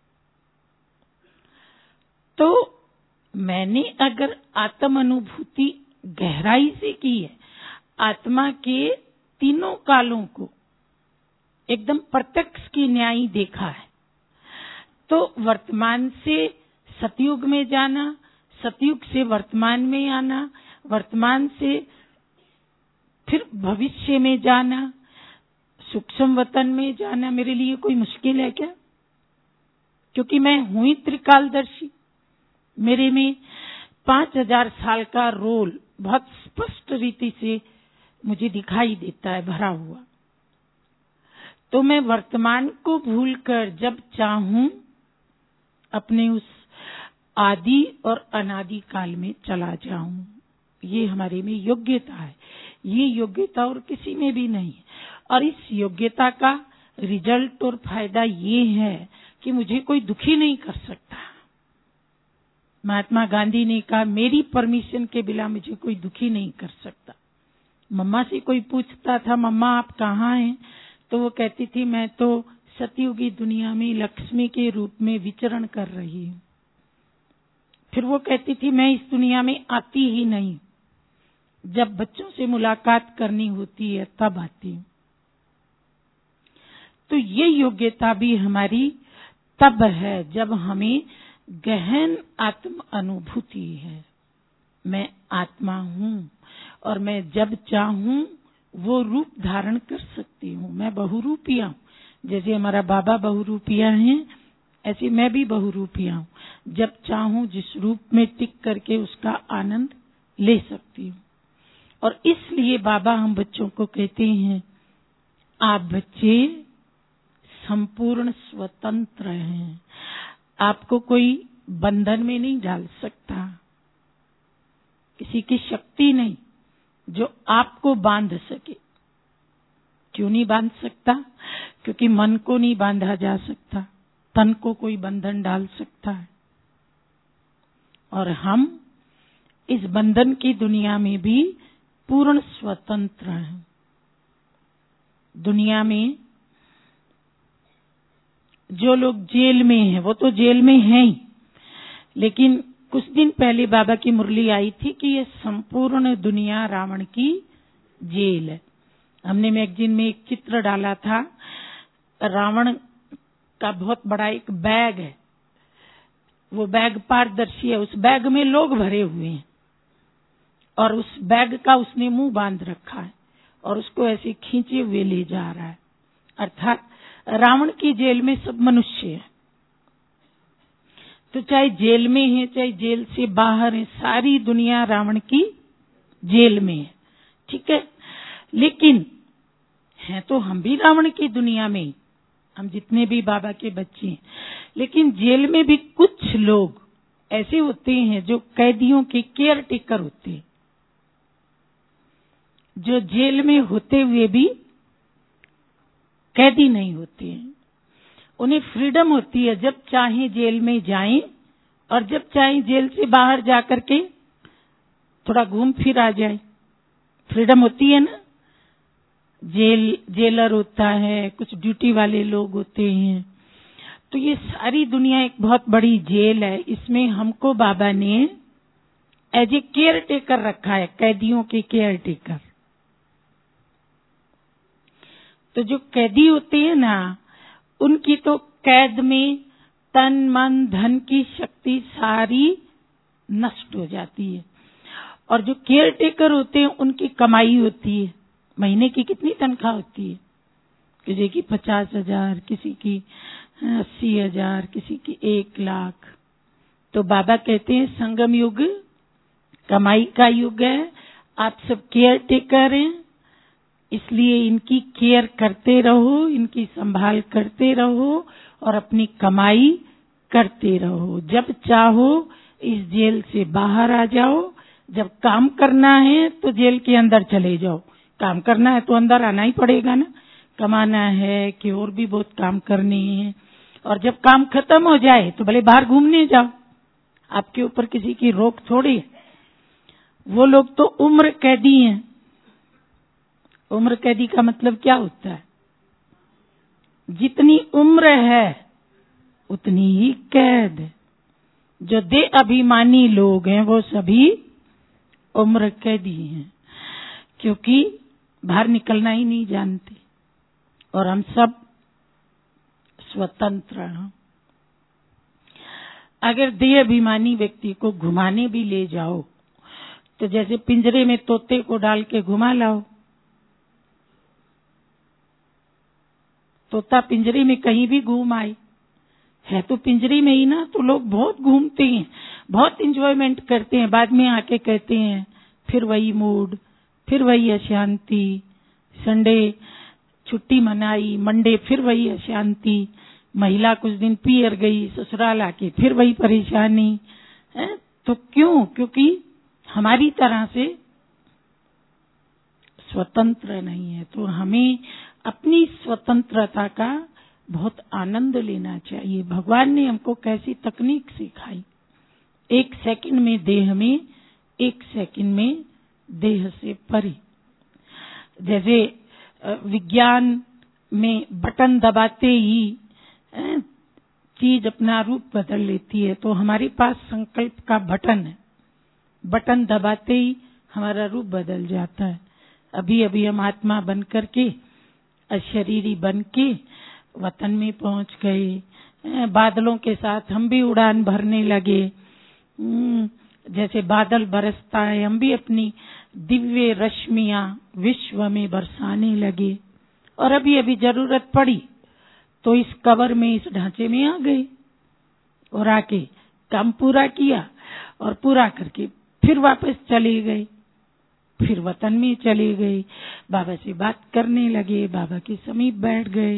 तो मैंने अगर आत्म अनुभूति गहराई से की है, आत्मा के तीनों कालों को एकदम प्रत्यक्ष की न्यायी देखा है, तो वर्तमान से सतयुग में जाना, सतयुग से वर्तमान में आना, वर्तमान से फिर भविष्य में जाना, सूक्ष्म वतन में जाना मेरे लिए कोई मुश्किल है क्या? क्योंकि मैं हुई त्रिकालदर्शी। मेरे में 5000 साल का रोल बहुत स्पष्ट रीति से मुझे दिखाई देता है भरा हुआ। तो मैं वर्तमान को भूलकर जब चाहूं अपने उस आदि और अनादि काल में चला जाऊं। ये हमारे में योग्यता है, ये योग्यता और किसी में भी नहीं है। और इस योग्यता का रिजल्ट और फायदा ये है कि मुझे कोई दुखी नहीं कर सकता। महात्मा गांधी ने कहा, मेरी परमिशन के बिना मुझे कोई दुखी नहीं कर सकता। मम्मा से कोई पूछता था, मम्मा आप कहाँ हैं? तो वो कहती थी, मैं तो सतयुगी दुनिया में लक्ष्मी के रूप में विचरण कर रही हूँ। फिर वो कहती थी, मैं इस दुनिया में आती ही नहीं, जब बच्चों से मुलाकात करनी होती है तब आती हूँ। तो ये योग्यता भी हमारी तब है जब हमें गहन आत्म अनुभूति है। मैं आत्मा हूँ और मैं जब चाहूं वो रूप धारण कर सकती हूँ। मैं बहुरूपिया हूँ, जैसे हमारा बाबा बहुरूपिया हैं, ऐसे मैं भी बहुरूपिया हूँ। जब चाहूं जिस रूप में टिक करके उसका आनंद ले सकती हूँ। और इसलिए बाबा हम बच्चों को कहते हैं, आप बच्चे संपूर्ण स्वतंत्र हैं, आपको कोई बंधन में नहीं डाल सकता। किसी की शक्ति नहीं जो आपको बांध सके। क्यों नहीं बांध सकता? क्योंकि मन को नहीं बांधा जा सकता, तन को कोई बंधन डाल सकता है। और हम इस बंधन की दुनिया में भी पूर्ण स्वतंत्र हैं। दुनिया में जो लोग जेल में हैं वो तो जेल में हैं ही, लेकिन कुछ दिन पहले बाबा की मुरली आई थी कि ये संपूर्ण दुनिया रावण की जेल है। हमने मैगजीन में एक चित्र डाला था, रावण का बहुत बड़ा एक बैग है, वो बैग पारदर्शी है, उस बैग में लोग भरे हुए हैं और उस बैग का उसने मुंह बांध रखा है और उसको ऐसे खींचे हुए ले जा रहा है। अर्थात रावण की जेल में सब मनुष्य है। तो चाहे जेल में है चाहे जेल से बाहर है, सारी दुनिया रावण की जेल में है, ठीक है। लेकिन हैं तो हम भी रावण की दुनिया में, हम जितने भी बाबा के बच्चे हैं। लेकिन जेल में भी कुछ लोग ऐसे होते हैं जो कैदियों के केयर टेकर होते हैं, जो जेल में होते हुए भी कैदी नहीं होते हैं। उन्हें फ्रीडम होती है, जब चाहे जेल में जाएं और जब चाहे जेल से बाहर जाकर के थोड़ा घूम फिर आ जाए। फ्रीडम होती है ना। जेलर होता है, कुछ ड्यूटी वाले लोग होते हैं। तो ये सारी दुनिया एक बहुत बड़ी जेल है। इसमें हमको बाबा ने एज ए केयर टेकर रखा है, कैदियों के केयर टेकर। तो जो कैदी होते हैं ना, उनकी तो कैद में तन मन धन की शक्ति सारी नष्ट हो जाती है। और जो केयर टेकर होते हैं उनकी कमाई होती है, महीने की कितनी तनख्वाह होती है, किसी की 50,000, किसी की 80,000, किसी की 1,00,000। तो बाबा कहते हैं संगम युग कमाई का युग है, आप सब केयर टेकर हैं, इसलिए इनकी केयर करते रहो, इनकी संभाल करते रहो और अपनी कमाई करते रहो। जब चाहो इस जेल से बाहर आ जाओ, जब काम करना है तो जेल के अंदर चले जाओ। काम करना है तो अंदर आना ही पड़ेगा ना, कमाना है कि और भी बहुत काम करने हैं। और जब काम खत्म हो जाए तो भले बाहर घूमने जाओ, आपके ऊपर किसी की रोक थोड़ी है। वो लोग तो उम्र कैदी हैं। उम्र कैदी का मतलब क्या होता है? जितनी उम्र है उतनी ही कैद है। जो दे अभिमानी लोग हैं वो सभी उम्र कैदी हैं, क्योंकि बाहर निकलना ही नहीं जानते। और हम सब स्वतंत्र हैं। अगर देह अभिमानी व्यक्ति को घुमाने भी ले जाओ तो जैसे पिंजरे में तोते को डाल के घुमा लाओ, तोता पिंजरे में कहीं भी घूम आए, है तो पिंजरे में ही ना। तो लोग बहुत घूमते हैं, बहुत एंजॉयमेंट करते हैं, बाद में आके कहते हैं फिर वही मूड, फिर वही अशांति। संडे छुट्टी मनाई, मंडे फिर वही अशांति। महिला कुछ दिन पियर गई, ससुराल आके फिर वही परेशानी है। तो क्यों? क्योंकि हमारी तरह से स्वतंत्र नहीं है। तो हमें अपनी स्वतंत्रता का बहुत आनंद लेना चाहिए। भगवान ने हमको कैसी तकनीक सिखाई, 1 सेकंड में देह में, 1 सेकंड में देह से परे। जैसे विज्ञान में बटन दबाते ही चीज अपना रूप बदल लेती है, तो हमारे पास संकल्प का बटन है, बटन दबाते ही हमारा रूप बदल जाता है। अभी अभी हम आत्मा बन करके, अशरीरी बन के वतन में पहुंच गए। बादलों के साथ हम भी उड़ान भरने लगे। जैसे बादल बरसता है, हम भी अपनी दिव्य रश्मियां विश्व में बरसाने लगे। और अभी अभी जरूरत पड़ी तो इस कवर में, इस ढांचे में आ गए और आके काम पूरा किया और पूरा करके फिर वापस चले गए, फिर वतन में चले गए, बाबा से बात करने लगे, बाबा के समीप बैठ गए।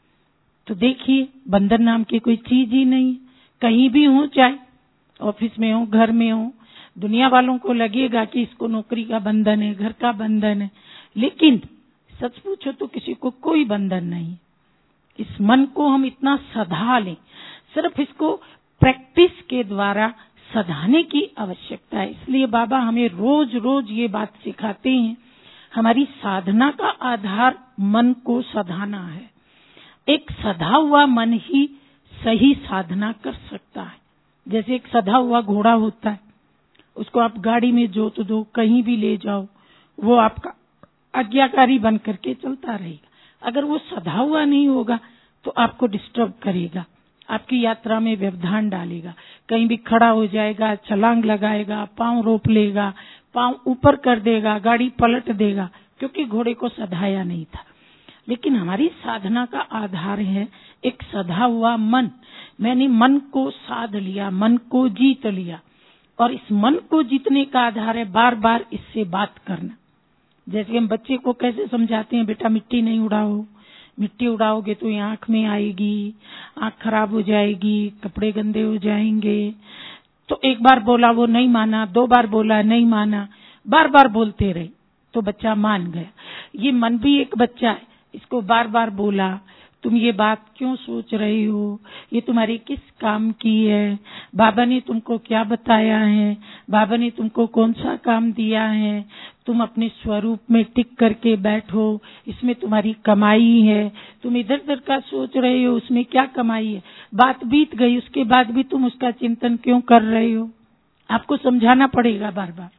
तो देखिए, बंधन नाम की कोई चीज ही नहीं। कहीं भी हो, चाहे ऑफिस में हो, घर में हो, दुनिया वालों को लगेगा कि इसको नौकरी का बंधन है, घर का बंधन है, लेकिन सच पूछो तो किसी को कोई बंधन नहीं। इस मन को हम इतना सधा लें, सिर्फ इसको प्रैक्टिस के द्वारा सधाने की आवश्यकता है। इसलिए बाबा हमें रोज रोज ये बात सिखाते हैं, हमारी साधना का आधार मन को सधाना है। एक सधा हुआ मन ही सही साधना कर सकता है। जैसे एक सधा हुआ घोड़ा होता है, उसको आप गाड़ी में जोत दो, कहीं भी ले जाओ, वो आपका आज्ञाकारी बन करके चलता रहेगा। अगर वो सधा हुआ नहीं होगा तो आपको डिस्टर्ब करेगा, आपकी यात्रा में व्यवधान डालेगा, कहीं भी खड़ा हो जाएगा, छलांग लगाएगा, पांव रोप लेगा, पांव ऊपर कर देगा, गाड़ी पलट देगा, क्योंकि घोड़े को सधाया नहीं था। लेकिन हमारी साधना का आधार है एक सधा हुआ मन। मैंने मन को साध लिया, मन को जीत लिया, और इस मन को जीतने का आधार है बार बार इससे बात करना। जैसे हम बच्चे को कैसे समझाते हैं, बेटा मिट्टी नहीं उड़ाओ, मिट्टी उड़ाओगे तो ये आंख में आएगी, आंख खराब हो जाएगी, कपड़े गंदे हो जाएंगे। तो एक बार बोला वो नहीं माना, 2 बार बोला नहीं माना, बार बार बोलते रहे तो बच्चा मान गया। ये मन भी एक बच्चा है, इसको बार बार बोला, तुम ये बात क्यों सोच रहे हो, ये तुम्हारी किस काम की है, बाबा ने तुमको क्या बताया है, बाबा ने तुमको कौन सा काम दिया है, तुम अपने स्वरूप में टिक करके बैठो, इसमें तुम्हारी कमाई है, तुम इधर उधर का सोच रहे हो, उसमें क्या कमाई है। बात बीत गई, उसके बाद भी तुम उसका चिंतन क्यों कर रहे हो। आपको समझाना पड़ेगा बार बार।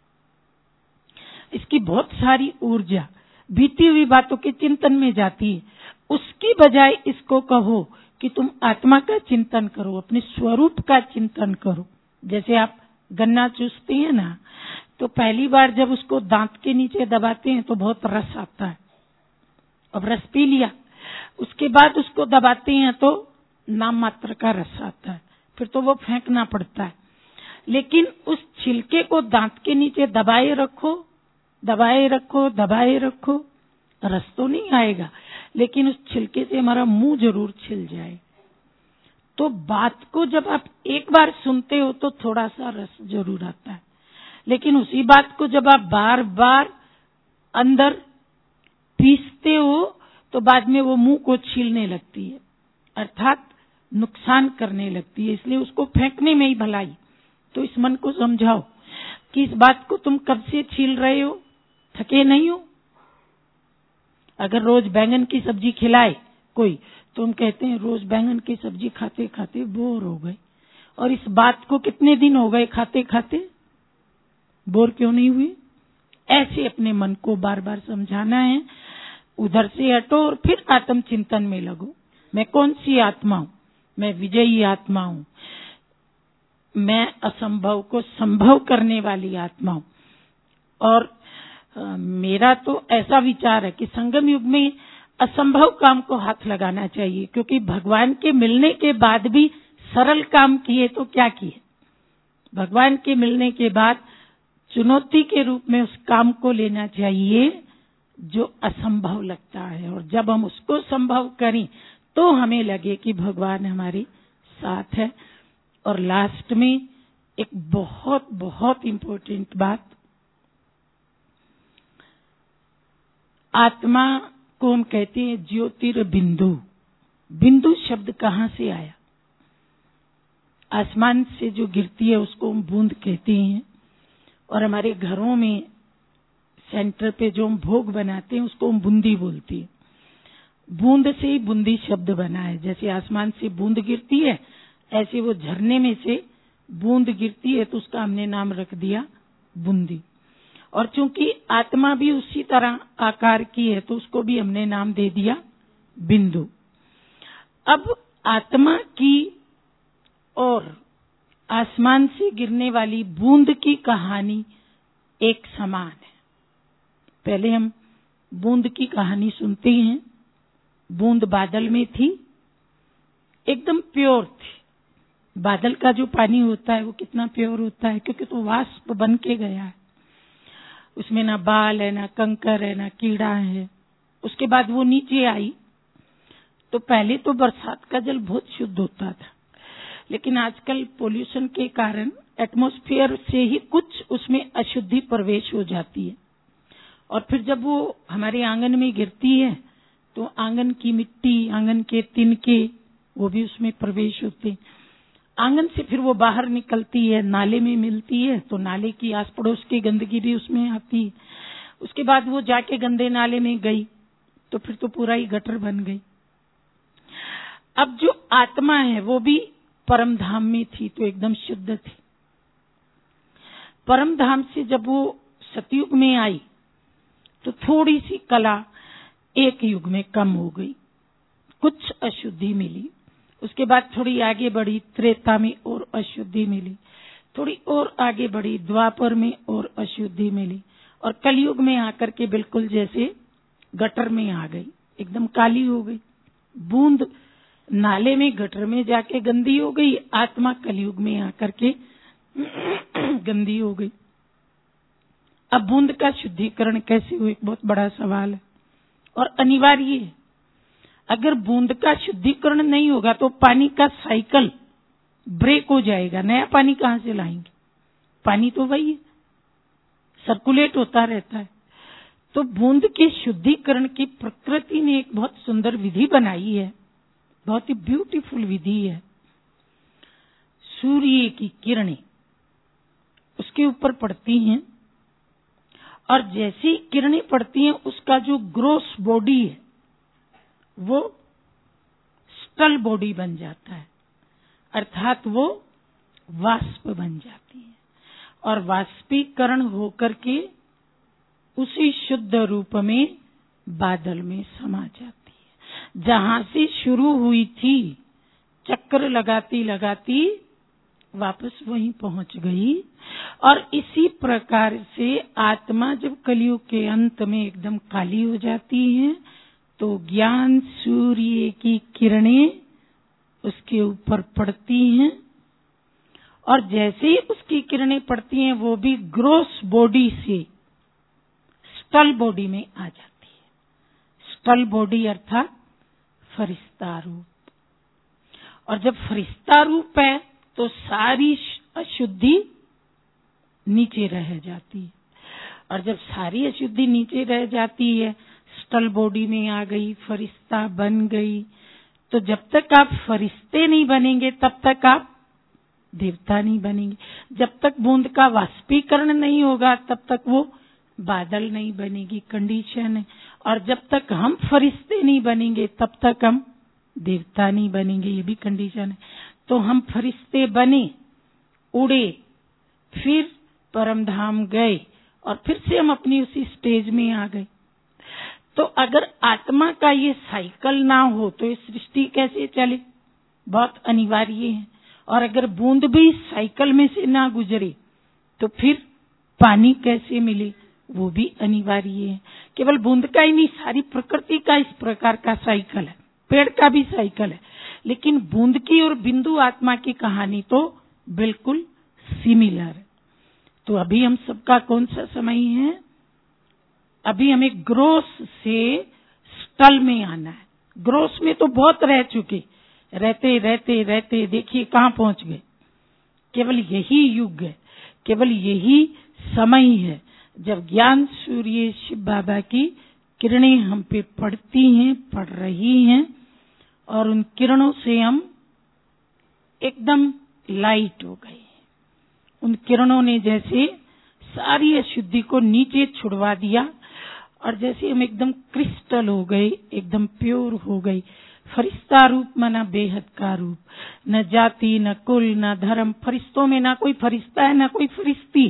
इसकी बहुत सारी ऊर्जा बीती हुई बातों के चिंतन में जाती है। उसकी बजाय इसको कहो कि तुम आत्मा का चिंतन करो, अपने स्वरूप का चिंतन करो। जैसे आप गन्ना चूसते हैं ना, तो पहली बार जब उसको दांत के नीचे दबाते हैं तो बहुत रस आता है। अब रस पी लिया, उसके बाद उसको दबाते हैं तो नाम मात्र का रस आता है, फिर तो वो फेंकना पड़ता है। लेकिन उस छिलके को दांत के नीचे दबाए रखो, दबाए रखो, दबाए रखो, रस तो नहीं आएगा, लेकिन उस छिलके से हमारा मुंह जरूर छिल जाए। तो बात को जब आप एक बार सुनते हो तो थोड़ा सा रस जरूर आता है, लेकिन उसी बात को जब आप बार बार अंदर पीसते हो तो बाद में वो मुंह को छीलने लगती है, अर्थात नुकसान करने लगती है। इसलिए उसको फेंकने में ही भलाई। तो इस मन को समझाओ कि इस बात को तुम कब से छील रहे हो, थके नहीं हो। अगर रोज बैंगन की सब्जी खिलाए कोई, तो हम कहते हैं रोज बैंगन की सब्जी खाते खाते बोर हो गए। और इस बात को कितने दिन हो गए खाते खाते, बोर क्यों नहीं हुए? ऐसे अपने मन को बार बार समझाना है। उधर से हटो और फिर आत्म चिंतन में लगो। मैं कौन सी आत्मा हूं? मैं विजयी आत्मा हूं। मैं असंभव को संभव करने वाली आत्मा हूं। और मेरा तो ऐसा विचार है कि संगम युग में असंभव काम को हाथ लगाना चाहिए, क्योंकि भगवान के मिलने के बाद भी सरल काम किए तो क्या किए। भगवान के मिलने के बाद चुनौती के रूप में उस काम को लेना चाहिए जो असंभव लगता है, और जब हम उसको संभव करें तो हमें लगे कि भगवान हमारे साथ है। और लास्ट में एक बहुत बहुत इम्पोर्टेंट बात, आत्मा को हम कहते हैं ज्योतिर्बिंदु। बिंदु शब्द कहां से आया? आसमान से जो गिरती है उसको हम बूंद कहते हैं, और हमारे घरों में सेंटर पे जो हम भोग बनाते हैं उसको हम बूंदी बोलती है। बूंद से ही बूंदी शब्द बना है। जैसे आसमान से बूंद गिरती है, ऐसे वो झरने में से बूंद गिरती है, तो उसका हमने नाम रख दिया बूंदी। और चूंकि आत्मा भी उसी तरह आकार की है, तो उसको भी हमने नाम दे दिया बिंदु। अब आत्मा की और आसमान से गिरने वाली बूंद की कहानी एक समान है। पहले हम बूंद की कहानी सुनते हैं। बूंद बादल में थी, एकदम प्योर थी। बादल का जो पानी होता है वो कितना प्योर होता है, क्योंकि तो वाष्प बन के गया है, उसमें ना बाल है, ना कंकर है, ना कीड़ा है। उसके बाद वो नीचे आई, तो पहले तो बरसात का जल बहुत शुद्ध होता था, लेकिन आजकल पोल्यूशन के कारण एटमॉस्फेयर से ही कुछ उसमें अशुद्धि प्रवेश हो जाती है। और फिर जब वो हमारे आंगन में गिरती है तो आंगन की मिट्टी, आंगन के तिनके, वो भी उसमें प्रवेश होते हैं। आंगन से फिर वो बाहर निकलती है, नाले में मिलती है, तो नाले की आस पड़ोस की गंदगी भी उसमें आती है। उसके बाद वो जाके गंदे नाले में गई, तो फिर तो पूरा ही गटर बन गई। अब जो आत्मा है वो भी परम धाम में थी, तो एकदम शुद्ध थी। परम धाम से जब वो सतयुग में आई तो थोड़ी सी कला एक युग में कम हो गई, कुछ अशुद्धि मिली। उसके बाद थोड़ी आगे बढ़ी, त्रेता में और अशुद्धि मिली। थोड़ी और आगे बढ़ी, द्वापर में और अशुद्धि मिली। और कलयुग में आकर के बिल्कुल जैसे गटर में आ गई, एकदम काली हो गई। बूंद नाले में, गटर में जाके गंदी हो गई, आत्मा कलयुग में आकर के गंदी हो गई। अब बूंद का शुद्धिकरण कैसे हो, एक बहुत बड़ा सवाल है और अनिवार्य है। अगर बूंद का शुद्धिकरण नहीं होगा तो पानी का साइकिल ब्रेक हो जाएगा। नया पानी कहां से लाएंगे? पानी तो वही है, सर्कुलेट होता रहता है। तो बूंद के शुद्धिकरण की प्रकृति ने एक बहुत सुंदर विधि बनाई है, बहुत ही ब्यूटीफुल विधि है। सूर्य की किरणें उसके ऊपर पड़ती हैं, और जैसी किरणें पड़ती हैं उसका जो ग्रोस बॉडी है वो स्टल बॉडी बन जाता है, अर्थात वो वाष्प बन जाती है, और वाष्पीकरण होकर के उसी शुद्ध रूप में बादल में समा जाती है। जहां से शुरू हुई थी चक्कर लगाती लगाती वापस वहीं पहुंच गई। और इसी प्रकार से आत्मा जब कलयुग के अंत में एकदम काली हो जाती है तो ज्ञान सूर्य की किरणें उसके ऊपर पड़ती हैं, और जैसे ही उसकी किरणें पड़ती हैं वो भी ग्रोस बॉडी से स्टल बॉडी में आ जाती है। स्टल बॉडी अर्थात फरिश्ता रूप। और जब फरिश्ता रूप है तो सारी अशुद्धि नीचे रह जाती है, और जब सारी अशुद्धि नीचे रह जाती है, स्टल बॉडी में आ गई, फरिश्ता बन गई, तो जब तक आप फरिश्ते नहीं बनेंगे तब तक आप देवता नहीं बनेंगे। जब तक बूंद का वाष्पीकरण नहीं होगा तब तक वो बादल नहीं बनेगी, कंडीशन है। और जब तक हम फरिश्ते नहीं बनेंगे तब तक हम देवता नहीं बनेंगे, ये भी कंडीशन है। तो हम फरिश्ते बने, उड़े, फिर परम धाम गए, और फिर से हम अपनी उसी स्टेज में आ गए। तो अगर आत्मा का ये साइकिल ना हो तो ये सृष्टि कैसे चले? बहुत अनिवार्य है। और अगर बूंद भी इस साइकिल में से ना गुजरे तो फिर पानी कैसे मिले? वो भी अनिवार्य है। केवल बूंद का ही नहीं, सारी प्रकृति का इस प्रकार का साइकिल है, पेड़ का भी साइकिल है। लेकिन बूंद की और बिंदु आत्मा की कहानी तो बिल्कुल सिमिलर है। तो अभी हम सबका कौन सा समय है? अभी हमें ग्रोस से स्टल में आना है। ग्रोस में तो बहुत रह चुके, रहते रहते रहते देखिए कहाँ पहुंच गए। केवल यही युग है, केवल यही समय है जब ज्ञान सूर्य शिव बाबा की किरणें हम पे पड़ती हैं, पड़ रही हैं, और उन किरणों से हम एकदम लाइट हो गए। उन किरणों ने जैसे सारी अशुद्धि को नीचे छुड़वा दिया, और जैसे हम एकदम क्रिस्टल हो गए, एकदम प्योर हो गए। फरिश्ता रूप माना बेहद का रूप, न जाति, न कुल, न धर्म। फरिश्तों में ना कोई फरिश्ता है, ना कोई फरिश्ती,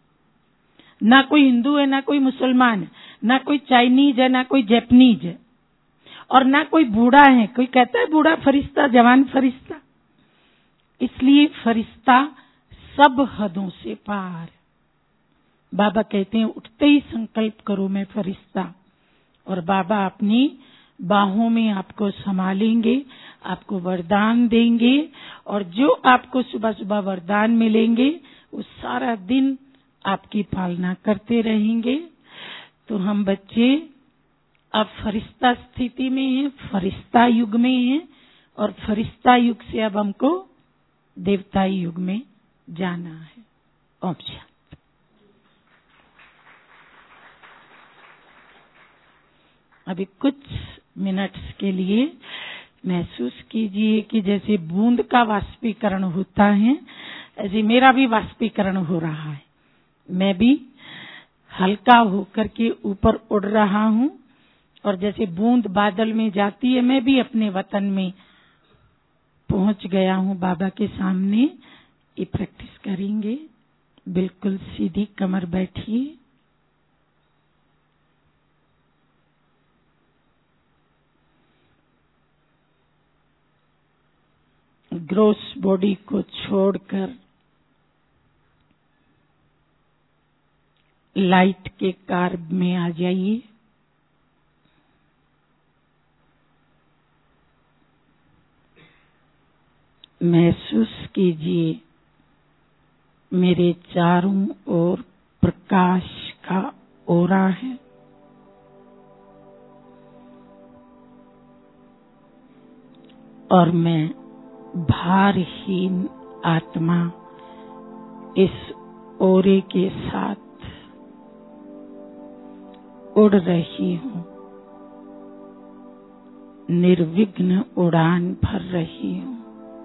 ना कोई हिंदू है, ना कोई मुसलमान है, ना कोई चाइनीज है, ना कोई जापानीज है, और ना कोई बूढ़ा है। कोई कहता है बूढ़ा फरिश्ता, जवान फरिश्ता। इसलिए फरिश्ता सब हदों से पार। बाबा कहते हैं उठते ही संकल्प करो मैं फरिश्ता, और बाबा अपनी बाहों में आपको संभालेंगे, आपको वरदान देंगे, और जो आपको सुबह सुबह वरदान मिलेंगे वो सारा दिन आपकी पालना करते रहेंगे। तो हम बच्चे अब फरिश्ता स्थिति में हैं, फरिश्ता युग में हैं, और फरिश्ता युग से अब हमको देवता युग में जाना है। ओम शांति। अभी कुछ मिनट्स के लिए महसूस कीजिए कि जैसे बूंद का वाष्पीकरण होता है, ऐसे मेरा भी वाष्पीकरण हो रहा है। मैं भी हल्का होकर के ऊपर उड़ रहा हूँ, और जैसे बूंद बादल में जाती है, मैं भी अपने वतन में पहुंच गया हूँ बाबा के सामने। ये प्रैक्टिस करेंगे। बिल्कुल सीधी कमर बैठिए, ग्रोस बॉडी को छोड़कर लाइट के कार्ब में आ जाइए। महसूस कीजिए मेरे चारों ओर प्रकाश का ओरा है। और मैं भारहीन आत्मा इस ओरे के साथ उड़ रही हूँ, निर्विघ्न उड़ान भर रही हूँ।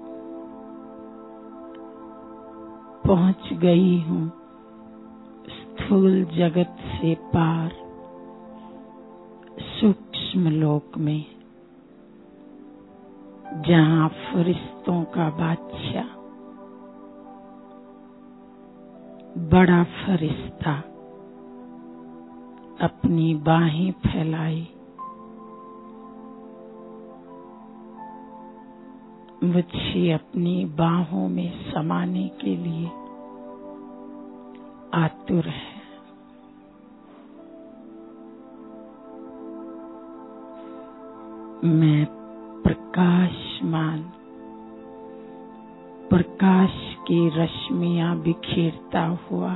पहुंच गई हूँ स्थूल जगत से पार, सूक्ष्म लोक में, जहाँ फरिश्तों का बादशाह, बड़ा फरिश्ता अपनी बाहें फैलाई मुझे अपनी बाहों में समाने के लिए आतुर है। मैं प्रकाशमान प्रकाश की रश्मियां बिखेरता हुआ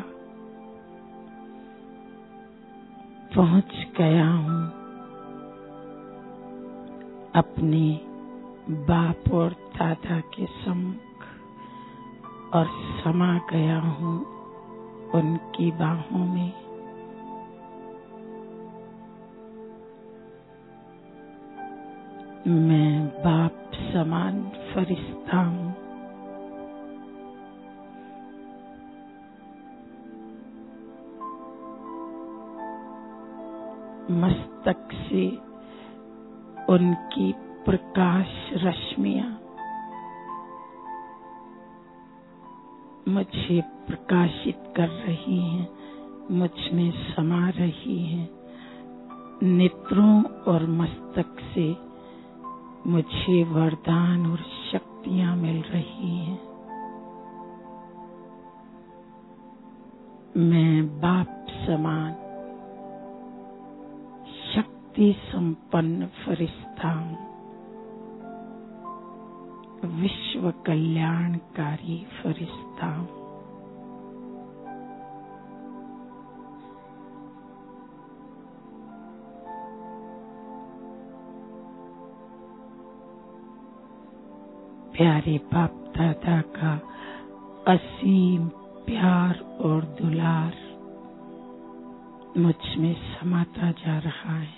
पहुंच गया हूं अपने बाप और दादा के सम्मुख और समा गया हूं उनकी बाहों में। मैं बाप समान फरिश्ता हूं। मस्तक से उनकी प्रकाश रश्मियां मुझे प्रकाशित कर रही हैं, मुझ में समा रही हैं। नेत्रों और मस्तक से मुझे वरदान और शक्तियां मिल रही हैं। मैं बाप समान शक्ति संपन्न फरिश्ता हूं, विश्व कल्याणकारी फरिश्ता हूं। प्यारे बाप दादा का असीम प्यार और दुलार मुझ में समाता जा रहा है।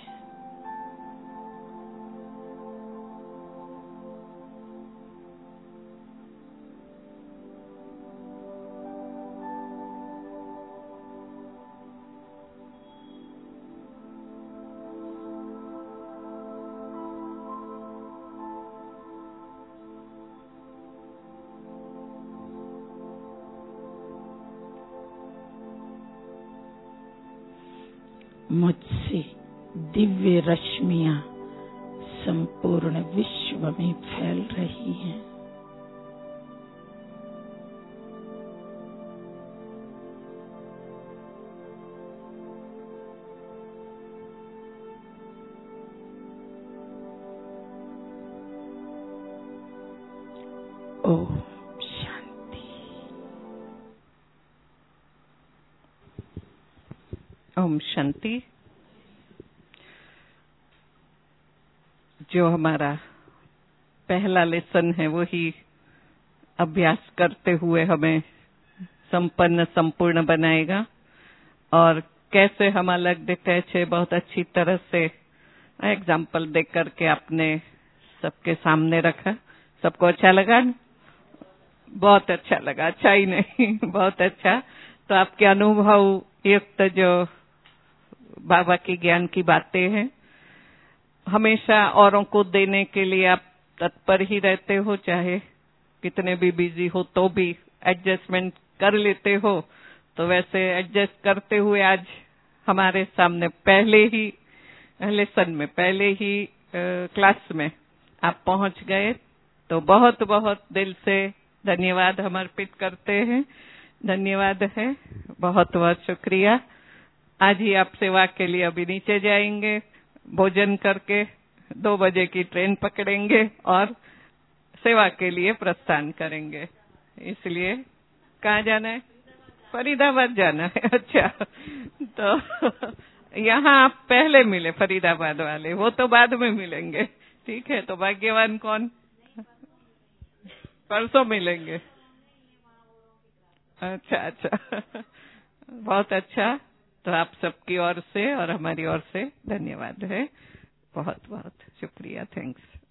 मुझसे दिव्य रश्मियां संपूर्ण विश्व में फैल रही हैं। ओम शांति। ओम शांति। जो हमारा पहला लेसन है वही अभ्यास करते हुए हमें संपन्न संपूर्ण बनाएगा। और कैसे हम अलग दिखते हैं बहुत अच्छी तरह से एग्जाम्पल देख करके आपने सबके सामने रखा। सबको अच्छा लगा? बहुत अच्छा लगा। अच्छा ही नहीं बहुत अच्छा। तो आपके अनुभव युक्त जो बाबा की ज्ञान की बातें हैं, हमेशा औरों को देने के लिए आप तत्पर ही रहते हो, चाहे कितने भी बिजी हो तो भी एडजस्टमेंट कर लेते हो। तो वैसे एडजस्ट करते हुए आज हमारे सामने पहले ही लेसन में, पहले ही क्लास में आप पहुंच गए। तो बहुत बहुत दिल से धन्यवाद हम अर्पित करते हैं। धन्यवाद है, बहुत बहुत शुक्रिया। आज ही आप सेवा के लिए अभी नीचे जाएंगे, भोजन करके 2 बजे की ट्रेन पकड़ेंगे और सेवा के लिए प्रस्थान करेंगे। इसलिए कहाँ जाना है? फरीदाबाद जाना है। अच्छा, तो यहाँ आप पहले मिले फरीदाबाद वाले, वो तो बाद में मिलेंगे। ठीक है, तो भाग्यवान कौन? परसों मिलेंगे। अच्छा अच्छा, बहुत अच्छा। तो आप सबकी ओर से और हमारी ओर से धन्यवाद है। बहुत बहुत शुक्रिया। थैंक्स।